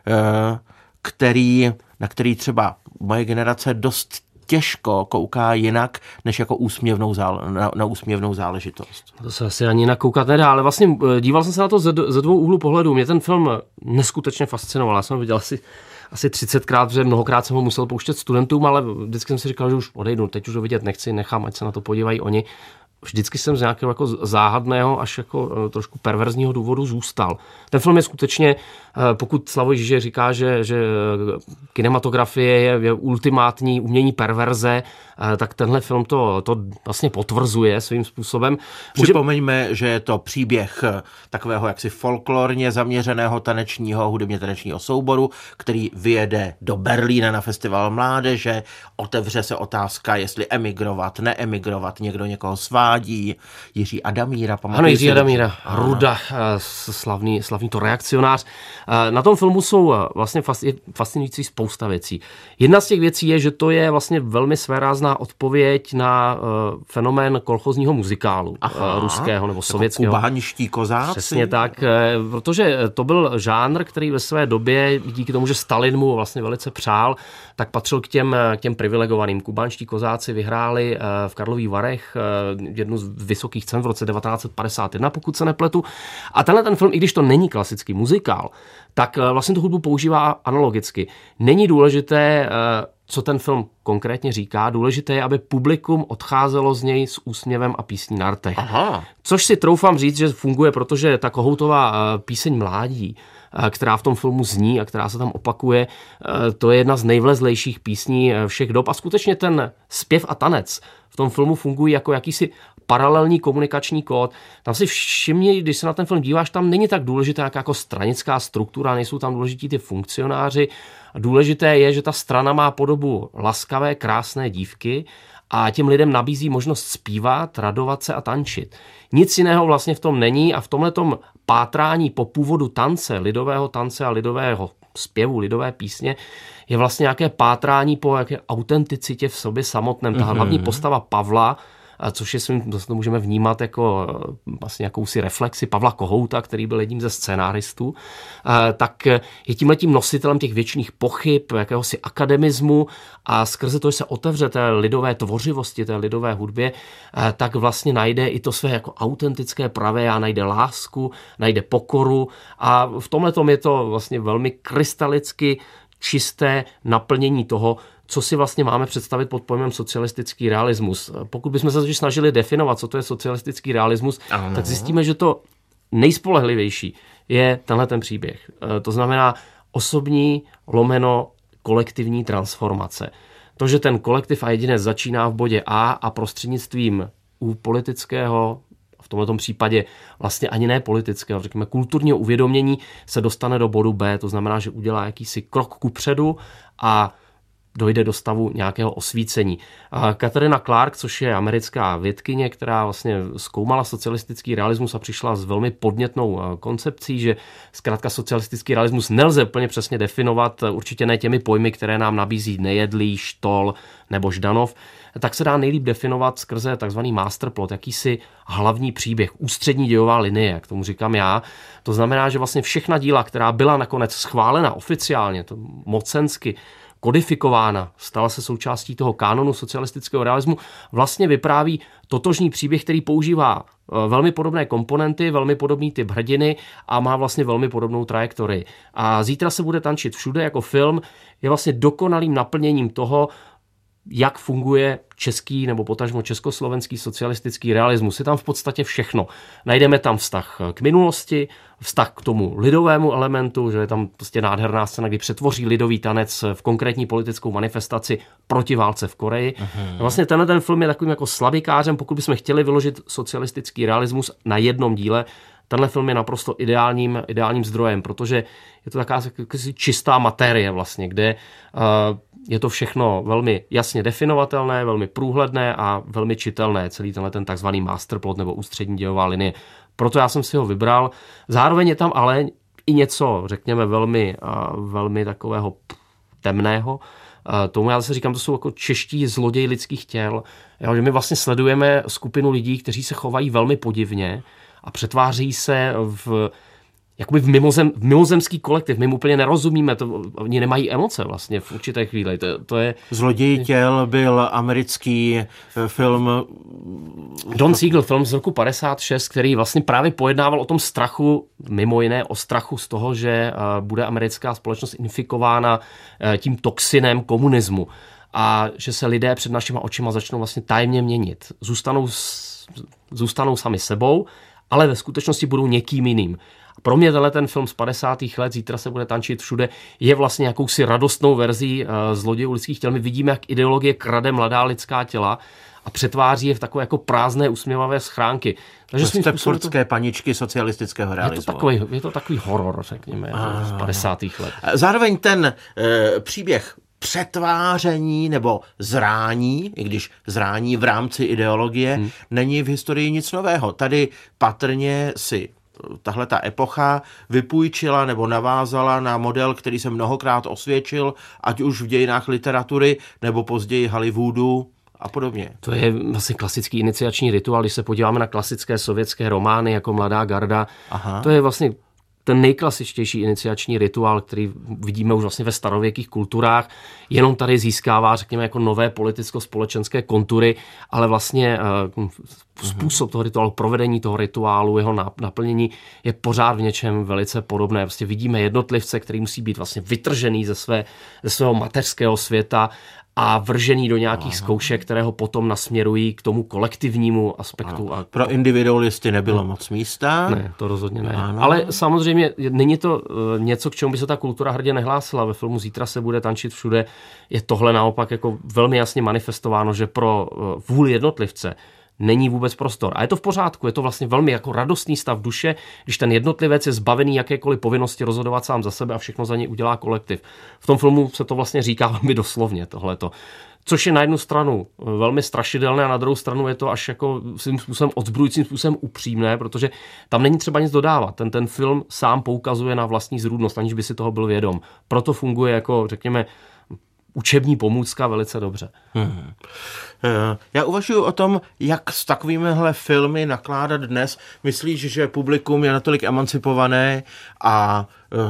který, na který třeba moje generace dost těžko kouká jinak, než jako úsměvnou zále, na, na úsměvnou záležitost. To se asi ani jinak koukat nedá, ale vlastně díval jsem se na to ze, ze dvou úhlů pohledu. Mě ten film neskutečně fascinoval. Já jsem ho viděl asi, asi třicetkrát, protože mnohokrát jsem ho musel pouštět studentům, ale vždycky jsem si říkal, že už odejdu, teď už ho vidět nechci, nechám, ať se na to podívají oni. Vždycky jsem z nějakého jako záhadného až jako trošku perverzního důvodu zůstal. Ten film je skutečně, pokud Slavoj Žižek říká, že, že kinematografie je, je ultimátní umění perverze, tak tenhle film to, to vlastně potvrzuje svým způsobem. Připomeňme, že je to příběh takového jaksi folklorně zaměřeného tanečního, hudebně tanečního souboru, který vyjede do Berlína na festival mládeže, otevře se otázka, jestli emigrovat, neemigrovat, někdo někoho svádí. Jiří Adamíra, pamatujete? Ano, Jiří Adamíra, Ruda, slavný, slavný to reakcionář. Na tom filmu jsou vlastně fascinující spousta věcí. Jedna z těch věcí je, že to je vlastně velmi svérázná odpověď na uh, fenomén kolchozního muzikálu. Aha, ruského nebo sovětského. Jako kubánští kozáci. Přesně tak, protože to byl žánr, který ve své době, díky tomu, že Stalin mu vlastně velice přál, tak patřil k těm, k těm privilegovaným. Kubánští kozáci vyhráli v Karlových Varech jednu z vysokých cen v roce devatenáct set padesát jedna, pokud se nepletu. A tenhle ten film, i když to není klasický muzikál, tak vlastně tu hudbu používá analogicky. Není důležité, co ten film konkrétně říká, důležité je, aby publikum odcházelo z něj s úsměvem a písní na rtech. Aha. Což si troufám říct, že funguje, protože ta Kohoutová píseň Mládí, která v tom filmu zní a která se tam opakuje, to je jedna z nejvlezlejších písní všech dob a skutečně ten zpěv a tanec v tom filmu fungují jako jakýsi paralelní komunikační kód. Tam si všimni, když se na ten film díváš, tam není tak důležitá jako stranická struktura, nejsou tam důležití ty funkcionáři. Důležité je, že ta strana má podobu laskavé, krásné dívky a těm lidem nabízí možnost zpívat, radovat se a tančit. Nic jiného vlastně v tom není a v tomhletom pátrání po původu tance, lidového tance a lidového zpěvu, lidové písně, je vlastně nějaké pátrání po jaké autenticitě v sobě samotném. Ta hlavní postava Pavla, což je svým, to můžeme vnímat jako vlastně jakousi reflexi Pavla Kohouta, který byl jedním ze scénáristů, tak je tímhletím nositelem těch věčných pochyb, jakéhosi akademismu a skrze to, že se otevře té lidové tvořivosti, té lidové hudbě, tak vlastně najde i to své jako autentické pravé a najde lásku, najde pokoru a v tomhletom je to vlastně velmi krystalicky čisté naplnění toho, co si vlastně máme představit pod pojmem socialistický realismus. Pokud bychom se totiž snažili definovat, co to je socialistický realismus, ano. tak zjistíme, že to nejspolehlivější je tenhle ten příběh. To znamená osobní lomeno kolektivní transformace. To, že ten kolektiv a jedinec začíná v bodě A a prostřednictvím u politického, v tomto případě vlastně ani ne politického, řekněme kulturního uvědomění se dostane do bodu B, to znamená, že udělá jakýsi krok kupředu a dojde do stavu nějakého osvícení. Katarina Clark, což je americká vědkyně, která vlastně zkoumala socialistický realismus a přišla s velmi podnětnou koncepcí, že zkrátka socialistický realismus nelze plně přesně definovat, určitě ne těmi pojmy, které nám nabízí Nejedlý, Štol nebo Ždanov, tak se dá nejlíp definovat skrze takzvaný masterplot, jakýsi hlavní příběh, ústřední dějová linie, jak tomu říkám já. To znamená, že vlastně všechna díla, která byla nakonec schválena oficiálně, to mocensky, kodifikována, stala se součástí toho kánonu socialistického realismu, vlastně vypráví totožný příběh, který používá velmi podobné komponenty, velmi podobný typ hrdiny a má vlastně velmi podobnou trajektorii. A Zítra se bude tančit všude jako film je vlastně dokonalým naplněním toho, jak funguje český nebo potažmo československý socialistický realismus. Je tam v podstatě všechno. Najdeme tam vztah k minulosti, vztah k tomu lidovému elementu, že je tam prostě nádherná scéna, kdy přetvoří lidový tanec v konkrétní politickou manifestaci proti válce v Koreji. Uh-huh. Vlastně tenhle ten film je takovým jako slabikářem, pokud bychom chtěli vyložit socialistický realismus na jednom díle. Tenhle film je naprosto ideálním, ideálním zdrojem, protože je to taková čistá materie vlastně, kde uh, je to všechno velmi jasně definovatelné, velmi průhledné a velmi čitelné, celý tenhle ten takzvaný masterplot nebo ústřední dějová linie. Proto já jsem si ho vybral. Zároveň je tam ale i něco, řekněme, velmi, velmi takového temného. Tomu já zase říkám, to jsou jako čeští zloději lidských těl. Jo, že my vlastně sledujeme skupinu lidí, kteří se chovají velmi podivně a přetváří se v jakoby v, mimozem, v mimozemský kolektiv. My jim úplně nerozumíme, to, oni nemají emoce vlastně v určité chvíli. To, to je... Zloději těl byl americký film... Don Siegel, film z roku padesát šest, který vlastně právě pojednával o tom strachu, mimo jiné o strachu z toho, že bude americká společnost infikována tím toxinem komunismu a že se lidé před našima očima začnou vlastně tajemně měnit. Zůstanou, zůstanou sami sebou, ale ve skutečnosti budou někým jiným. Pro mě tenhle ten film z padesátých let, Zítra se bude tančit všude, je vlastně jakousi radostnou verzí uh, Zlodějů lidských těl. My vidíme, jak ideologie krade mladá lidská těla a přetváří je v takové jako prázdné, usměvavé schránky. Takže stepfordské to... paničky socialistického realismu. Je to takový, je to takový horor, řekněme, a... z padesátých let. Zároveň ten e, příběh přetváření nebo zrání, i když zrání v rámci ideologie, hmm. není v historii nic nového. Tady patrně si tahle ta epocha vypůjčila nebo navázala na model, který se mnohokrát osvědčil, ať už v dějinách literatury nebo později Hollywoodu a podobně. To je vlastně klasický iniciační rituál, když se podíváme na klasické sovětské romány jako Mladá garda. Aha. To je vlastně ten nejklasičtější iniciační rituál, který vidíme už vlastně ve starověkých kulturách, jenom tady získává, řekněme, jako nové politicko-společenské kontury, ale vlastně uh, způsob toho rituálu, provedení toho rituálu, jeho naplnění je pořád v něčem velice podobné. Prostě vidíme jednotlivce, který musí být vlastně vytržený ze, své, ze svého mateřského světa a vržený do nějakých Aha. zkoušek, které ho potom nasměrují k tomu kolektivnímu aspektu. A... Pro individualisty nebylo no. moc místa. Ne, to rozhodně ne. Ano. Ale samozřejmě není to uh, něco, k čemu by se ta kultura hrdě nehlásila. Ve filmu Zítra se bude tančit všude. Je tohle naopak jako velmi jasně manifestováno, že pro uh, vůli jednotlivce není vůbec prostor. A je to v pořádku, je to vlastně velmi jako radostný stav duše, když ten jednotlivec je zbavený jakékoliv povinnosti rozhodovat sám za sebe a všechno za něj udělá kolektiv. V tom filmu se to vlastně říká velmi doslovně tohleto. Což je na jednu stranu velmi strašidelné a na druhou stranu je to až jako svým způsobem odzbrojujícím způsobem upřímné, protože tam není třeba nic dodávat. Ten, ten film sám poukazuje na vlastní zrůdnost, aniž by si toho byl vědom. Proto funguje jako, řekněme, učební pomůcka velice dobře. Hmm. Já uvažuji o tom, jak s takovýmihle filmy nakládat dnes. Myslíš, že publikum je natolik emancipované a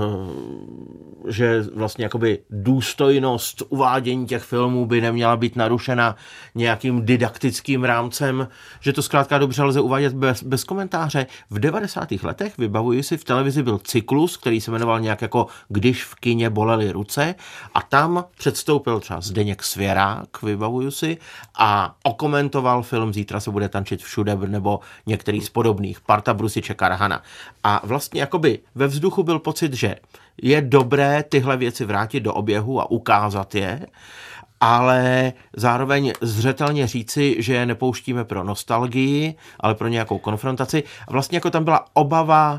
uh, že vlastně jakoby důstojnost uvádění těch filmů by neměla být narušena nějakým didaktickým rámcem, že to zkrátka dobře lze uvádět bez, bez komentáře. V devadesátých letech, vybavuji si, v televizi byl cyklus, který se jmenoval nějak jako Když v kině bolely ruce a tam předstoupil třeba Zdeněk Svěrák, vybavuju si, a okomentoval film Zítra se bude tančit všude nebo některý z podobných, parta Brusiče Karhana. A vlastně jakoby ve vzduchu byl pocit, že je dobré tyhle věci vrátit do oběhu a ukázat je, ale zároveň zřetelně říci, že je nepouštíme pro nostalgii, ale pro nějakou konfrontaci. A vlastně jako tam byla obava,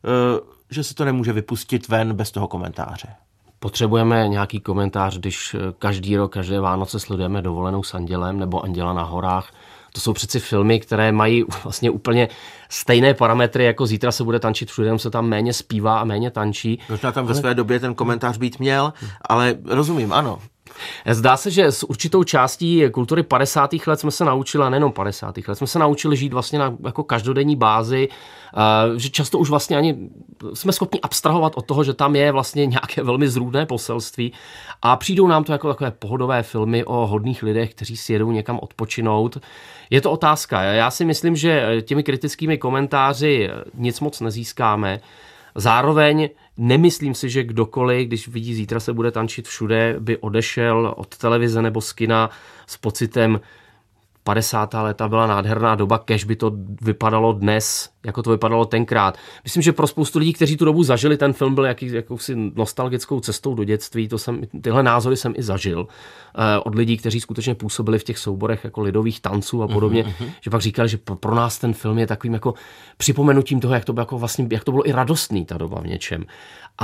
že se to nemůže vypustit ven bez toho komentáře. Potřebujeme nějaký komentář, když každý rok, každé Vánoce sledujeme Dovolenou s andělem nebo Anděla na horách. To jsou přeci filmy, které mají vlastně úplně stejné parametry, jako Zítra se bude tančit všude, se tam méně zpívá a méně tančí. Možná tam ve své době ten komentář být měl, ale rozumím, ano. Zdá se, že s určitou částí kultury padesátých let jsme se naučili, a nejenom padesátých let, jsme se naučili žít vlastně na jako každodenní bázi, že často už vlastně ani jsme schopni abstrahovat od toho, že tam je vlastně nějaké velmi zrůdné poselství a přijdou nám to jako takové pohodové filmy o hodných lidech, kteří si jedou někam odpočinout. Je to otázka. Já si myslím, že těmi kritickými komentáři nic moc nezískáme. Zároveň nemyslím si, že kdokoliv, když vidí Zítra se bude tančit všude, by odešel od televize nebo z kina s pocitem padesátá léta byla nádherná doba, kež by to vypadalo dnes, jako to vypadalo tenkrát. Myslím, že pro spoustu lidí, kteří tu dobu zažili, ten film byl jaký, jakousi nostalgickou cestou do dětství. To jsem, tyhle názory jsem i zažil eh, od lidí, kteří skutečně působili v těch souborech jako lidových tanců a podobně, mm-hmm. že pak říkali, že pro, pro nás ten film je takovým jako připomenutím toho, jak to bylo, jako vlastně, jak to bylo i radostný ta doba v něčem. Ale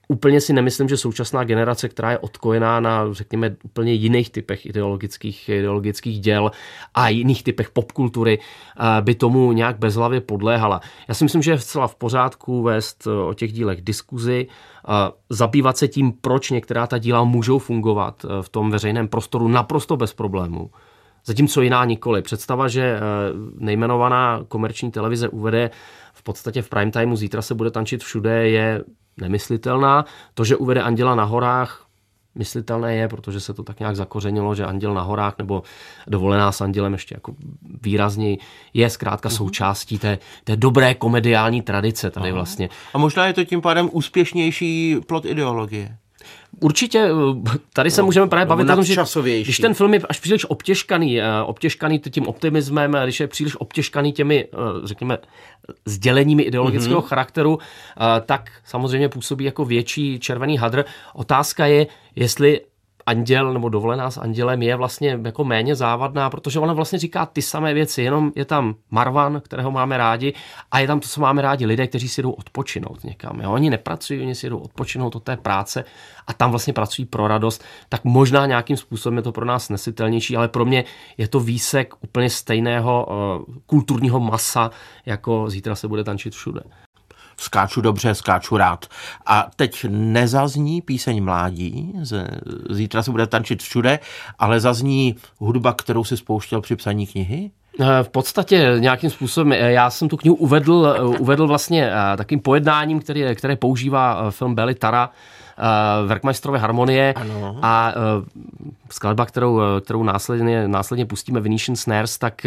úplně si nemyslím, že současná generace, která je odkojená na, řekněme, úplně jiných typech ideologických, ideologických děl a jiných typech popkultury, by tomu nějak bezhlavě podléhala. Já si myslím, že je zcela v pořádku vést o těch dílech diskuzi, zabývat se tím, proč některá ta díla můžou fungovat v tom veřejném prostoru naprosto bez problémů. Zatímco jiná nikoli. Představa, že nejmenovaná komerční televize uvede v podstatě v prime timeu Zítra se bude tančit všude, je nemyslitelná. To, že uvede Anděla na horách, myslitelné je, protože se to tak nějak zakořenilo, že Anděl na horách nebo Dovolená s andělem ještě jako výrazněji je zkrátka mm-hmm. součástí té, té dobré komediální tradice tady Aha. vlastně. A možná je to tím pádem úspěšnější plot ideologie. Určitě, tady se no, můžeme právě bavit o tom, že když ten film je až příliš obtěžkaný, obtěžkaný tím optimismem, když je příliš obtěžkaný těmi, řekněme, sděleními ideologického mm-hmm. charakteru, tak samozřejmě působí jako větší červený hadr. Otázka je, jestli Anděl nebo Dovolená s andělem je vlastně jako méně závadná, protože ona vlastně říká ty samé věci, jenom je tam Marvan, kterého máme rádi, a je tam to, co máme rádi, lidé, kteří si jdou odpočinout někam. Jo? Oni nepracují, oni si jdou odpočinout od té práce a tam vlastně pracují pro radost, tak možná nějakým způsobem je to pro nás nesitelnější, ale pro mě je to výsek úplně stejného uh, kulturního masa, jako Zítra se bude tančit všude. Skáču dobře, skáču rád. A teď nezazní píseň Mládí, Zítra se bude tančit všude, ale zazní hudba, kterou si spouštěl při psaní knihy? V podstatě nějakým způsobem, já jsem tu knihu uvedl, uvedl vlastně takým pojednáním, který, které používá film Bély Tara, Werkmeisterovy harmonie ano. a skladba, kterou, kterou následně, následně pustíme, Venetian Snares, tak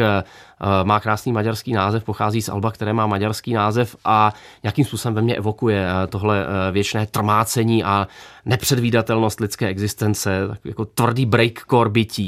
má krásný maďarský název, pochází z alba, které má maďarský název a nějakým způsobem ve mně evokuje tohle věčné trmácení a nepředvídatelnost lidské existence, tak jako tvrdý breakcore bytí.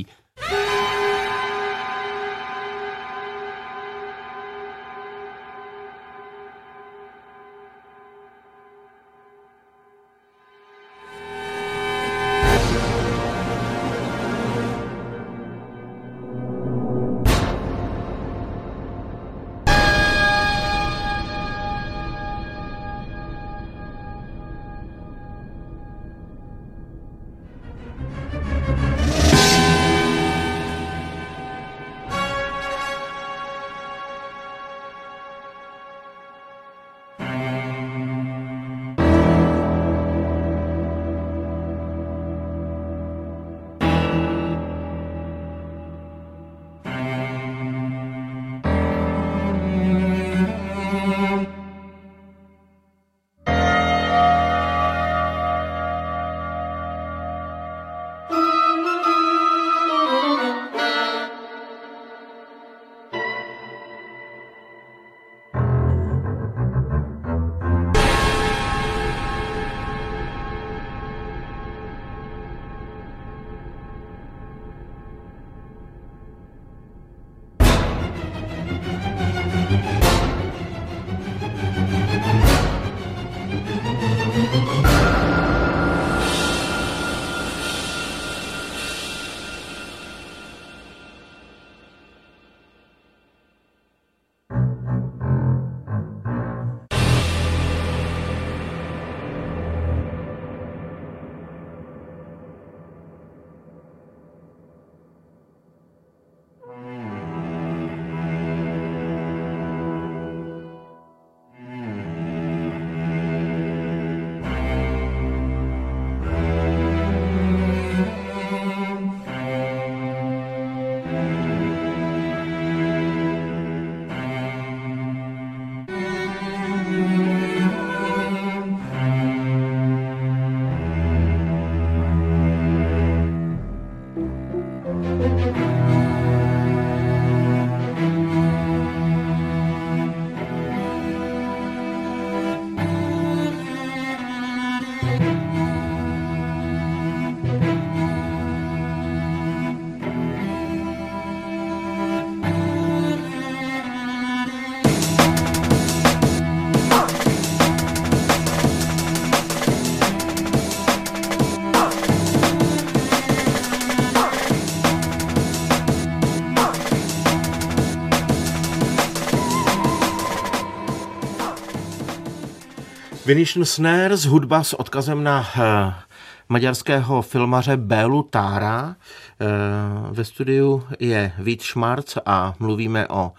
Venetian Snares, hudba s odkazem na uh, maďarského filmaře Bélu Tára. Uh, ve studiu je Vít Šmarc a mluvíme o, uh,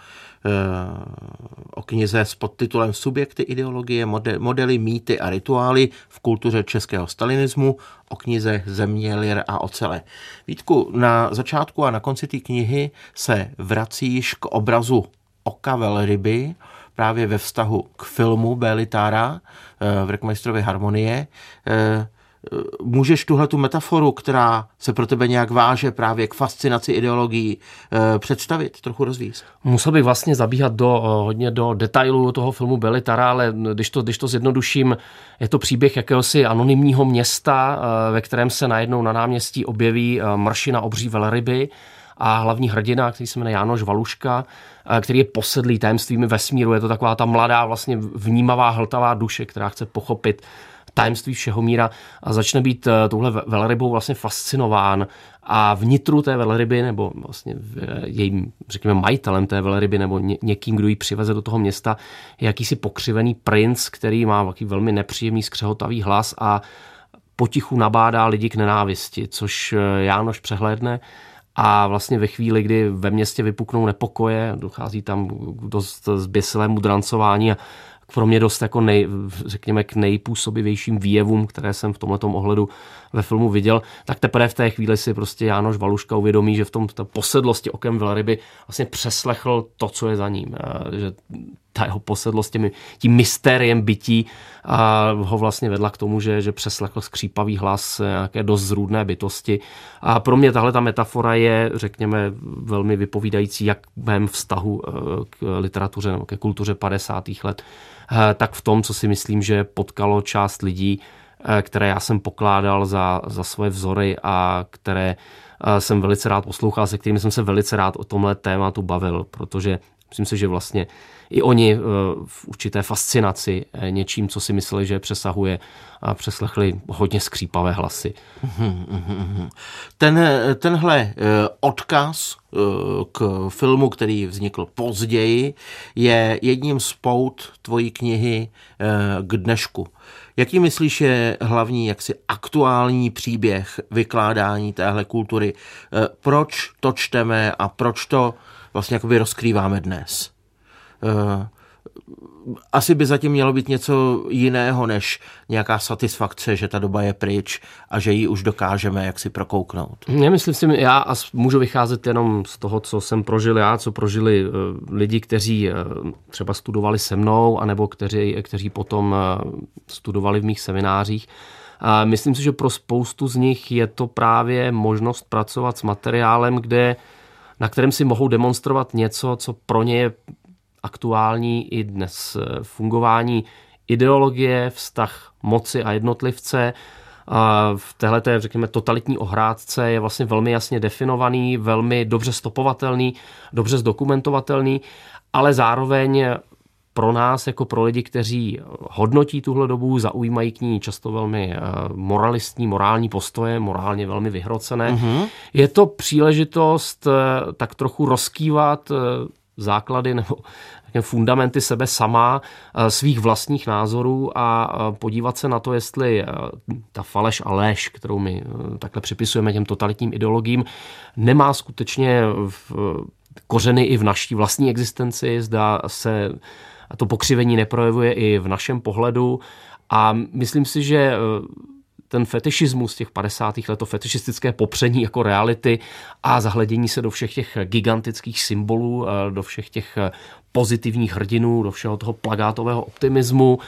o knize s podtitulem Subjekty ideologie, mode, modely, mýty a rituály v kultuře českého stalinismu, o knize Země, lir a ocele. Vítku, na začátku a na konci té knihy se vracíš k obrazu oka velryby, právě ve vztahu k filmu Bély Tára, Werkmeisterovy harmonie. Můžeš tuhletu metaforu, která se pro tebe nějak váže právě k fascinaci ideologií, představit, trochu rozvíjet? Musel bych vlastně zabíhat do, hodně do detailů toho filmu Bély Tára, ale když to, když to zjednoduším, je to příběh jakéhosi anonymního města, ve kterém se najednou na náměstí objeví mršina obří velryby a hlavní hrdina, který se jmenuje Jánoš Valuška, který je posedlý tajemstvími vesmíru. Je to taková ta mladá, vlastně vnímavá, hltavá duše, která chce pochopit tajemství všeho míra a začne být touhle velrybou vlastně fascinován. A vnitru té velryby, nebo vlastně jejím, řekněme, majitelem té velryby, nebo někým, kdo ji přiveze do toho města, je jakýsi pokřivený princ, který má takový velmi nepříjemný skřehotavý hlas a potichu nabádá lidi k nenávisti, což Jánoš přehlédne. A vlastně ve chvíli, kdy ve městě vypuknou nepokoje, dochází tam k dost zběsilému drancování a pro mě dost jako nej, řekněme k nejpůsobivějším výjevům, které jsem v tomhletom ohledu ve filmu viděl, tak teprve v té chvíli si prostě Jánoš Valuška uvědomí, že v tom ta posedlosti okem velryby vlastně přeslechl to, co je za ním. Že ta jeho posedlost těmi, tím mystériem bytí a ho vlastně vedla k tomu, že, že přeslechl skřípavý hlas nějaké dost zrůdné bytosti. A pro mě tahle ta metafora je, řekněme, velmi vypovídající jak v mém vztahu k literatuře nebo ke kultuře padesátých let, tak v tom, co si myslím, že potkalo část lidí, které já jsem pokládal za, za svoje vzory a které jsem velice rád poslouchal, se kterými jsem se velice rád o tomhle tématu bavil, protože myslím si, že vlastně i oni v určité fascinaci něčím, co si mysleli, že přesahuje, a přeslechli hodně skřípavé hlasy. Ten, tenhle odkaz k filmu, který vznikl později, je jedním z pout tvojí knihy k dnešku. Jaký myslíš je hlavní jaksi aktuální příběh vykládání téhle kultury? Proč to čteme a proč to vlastně jakoby rozkrýváme dnes? Asi by zatím mělo být něco jiného, než nějaká satisfakce, že ta doba je pryč a že ji už dokážeme jaksi prokouknout. Nemyslím si, já můžu vycházet jenom z toho, co jsem prožil já, co prožili lidi, kteří třeba studovali se mnou, anebo kteří, kteří potom studovali v mých seminářích. A myslím si, že pro spoustu z nich je to právě možnost pracovat s materiálem, kde, na kterém si mohou demonstrovat něco, co pro ně je aktuální i dnes. Fungování ideologie, vztah moci a jednotlivce a v téhleté, řekněme, totalitní ohrádce je vlastně velmi jasně definovaný, velmi dobře stopovatelný, dobře zdokumentovatelný, ale zároveň pro nás, jako pro lidi, kteří hodnotí tuhle dobu, zaujímají k ní často velmi moralistní, morální postoje, morálně velmi vyhrocené. Mm-hmm. Je to příležitost tak trochu rozkývat základy nebo fundamenty sebe sama, svých vlastních názorů a podívat se na to, jestli ta faleš a lež, kterou my takhle připisujeme těm totalitním ideologiím, nemá skutečně v kořeny i v naší vlastní existenci, zda se to pokřivení neprojevuje i v našem pohledu. A myslím si, že ten fetišismus těch padesátých let, to fetišistické popření jako reality a zahledění se do všech těch gigantických symbolů, do všech těch pozitivních hrdinů, do všeho toho plagátového optimismu.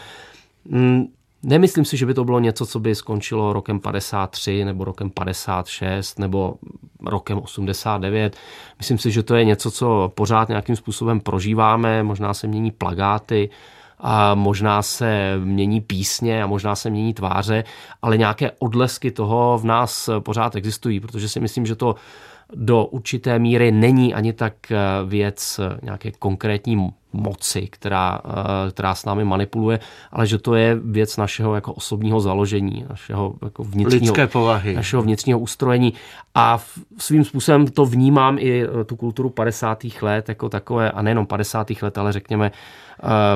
Nemyslím si, že by to bylo něco, co by skončilo rokem padesát tři nebo rokem padesát šest nebo rokem osmdesát devět. Myslím si, že to je něco, co pořád nějakým způsobem prožíváme, možná se mění plagáty, a možná se mění písně a možná se mění tváře, ale nějaké odlesky toho v nás pořád existují, protože si myslím, že to do určité míry není ani tak věc nějaké konkrétní moci, která, která s námi manipuluje, ale že to je věc našeho jako osobního založení, našeho jako vnitřního, lidské povahy, našeho vnitřního ustrojení. A svým způsobem to vnímám i tu kulturu padesátých let jako takové, a nejenom padesátých let, ale řekněme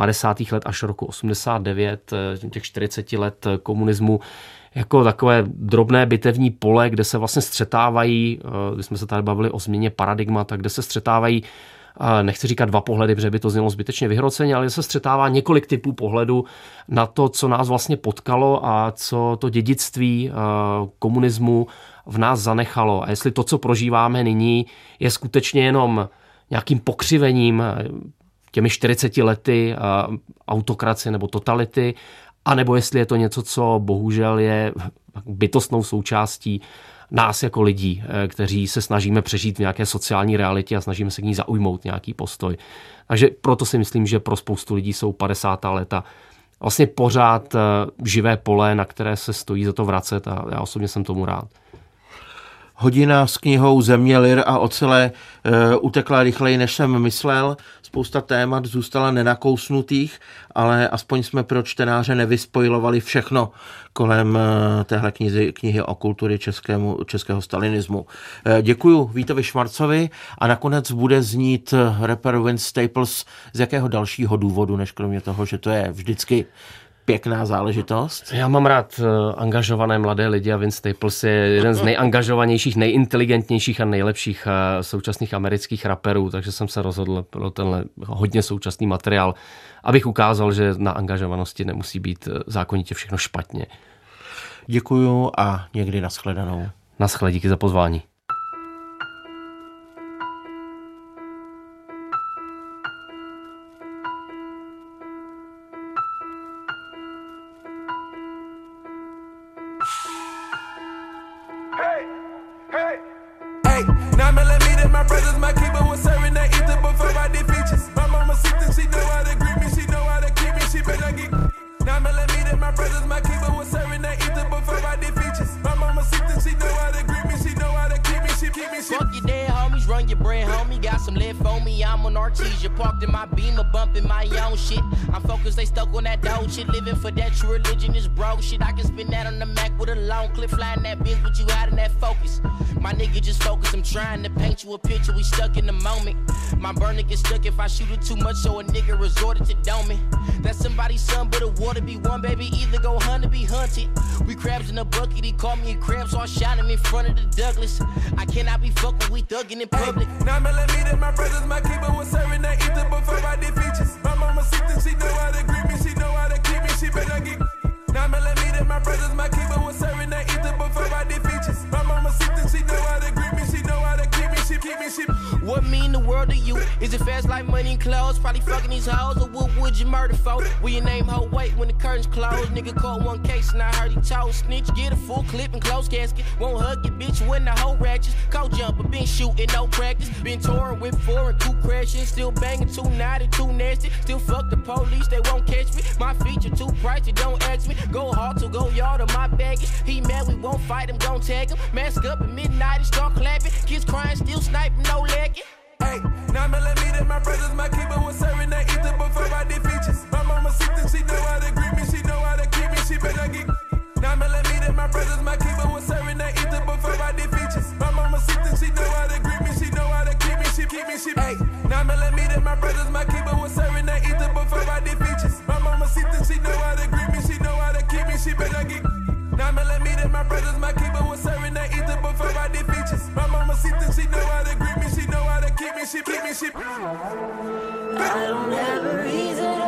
padesátých let až roku osmdesát devět, těch čtyřicet let komunismu, jako takové drobné bitevní pole, kde se vlastně střetávají, když jsme se tady bavili o změně paradigmata, kde se střetávají, nechci říkat dva pohledy, protože by to znělo zbytečně vyhroceně, ale se střetává několik typů pohledu na to, co nás vlastně potkalo a co to dědictví komunismu v nás zanechalo. A jestli to, co prožíváme nyní, je skutečně jenom nějakým pokřivením těmi čtyřiceti lety autokracie nebo totality, anebo jestli je to něco, co bohužel je bytostnou součástí nás jako lidí, kteří se snažíme přežít v nějaké sociální realitě a snažíme se k ní zaujmout nějaký postoj. Takže proto si myslím, že pro spoustu lidí jsou padesátá léta vlastně pořád živé pole, na které se stojí za to vracet a já osobně jsem tomu rád. Hodina s knihou Země, lir a ocele e, utekla rychleji, než jsem myslel. Spousta témat zůstala nenakousnutých, ale aspoň jsme pro čtenáře nevyspojlovali všechno kolem e, téhle knihy, knihy o kultury českému, českého stalinismu. E, děkuju Vítovi Švarcovi a nakonec bude znít rapper Vince Staples z jakého dalšího důvodu, než kromě toho, že to je vždycky pěkná záležitost. Já mám rád angažované mladé lidi a Vince Staples je jeden z nejangažovanějších, nejinteligentnějších a nejlepších současných amerických raperů, takže jsem se rozhodl pro tenhle hodně současný materiál, abych ukázal, že na angažovanosti nemusí být zákonitě všechno špatně. Děkuju a někdy nashledanou. Naschle, díky za pozvání. Too much, so a nigga resorted to doming. That's somebody's son, but a war to be won, baby. Either go hunt or be hunted. We crabs in a bucket, he called me a crab, so I shot him in front of the Douglas. I cannot be fucking, we thugging in public. Hey, nine millimeter, my brothers, my keeper was serving that ether before I did features. My mama sick and she know how to greet me, she know how to keep me, she better get. Nine millimeter, my brothers, my keeper was serving that ether before I did features. My mama sick and she know how to greet me, she know how to keep me, she keep me, she. What mean the world to you? Is it fast like money and clothes? Probably fucking these hoes, or what would you murder for? Will your name hold weight when the curtains close? Nigga caught one case and I heard he told snitch. Get a full clip and close casket. Won't hug your bitch when the whole ratchets. Cold jumper, been shooting, no practice. Been touring with four and two crashing. Still banging, too naughty, too nasty. Still fuck the police, they won't catch me. My feature too pricey, don't ask me. Go hard to go yard on my baggage. He mad, we won't fight him, don't tag him. Mask up at midnight and start clapping. Kids crying, still sniping, no legging. Hey, nine millimeter, my brothers, my keeper was serving that ether before I did features. My mama sick and she know how to greet me, she know how to keep me, she better get. Nine millimeter, my brothers, my keeper was serving that ether before I did features. My mama sick and she know how to greet me, she know how to keep me, she keep me, she. Hey, nine millimeter, my brothers, my keeper was serving that ether before I did features. My mama sick and she know how to greet me, she know how to keep me, she better get. Nine millimeter, my brothers, my keeper was serving that ether before I did features. My mama sick and she know how to greet me, she know how to keep me, she keep me, she. I don't have a reason.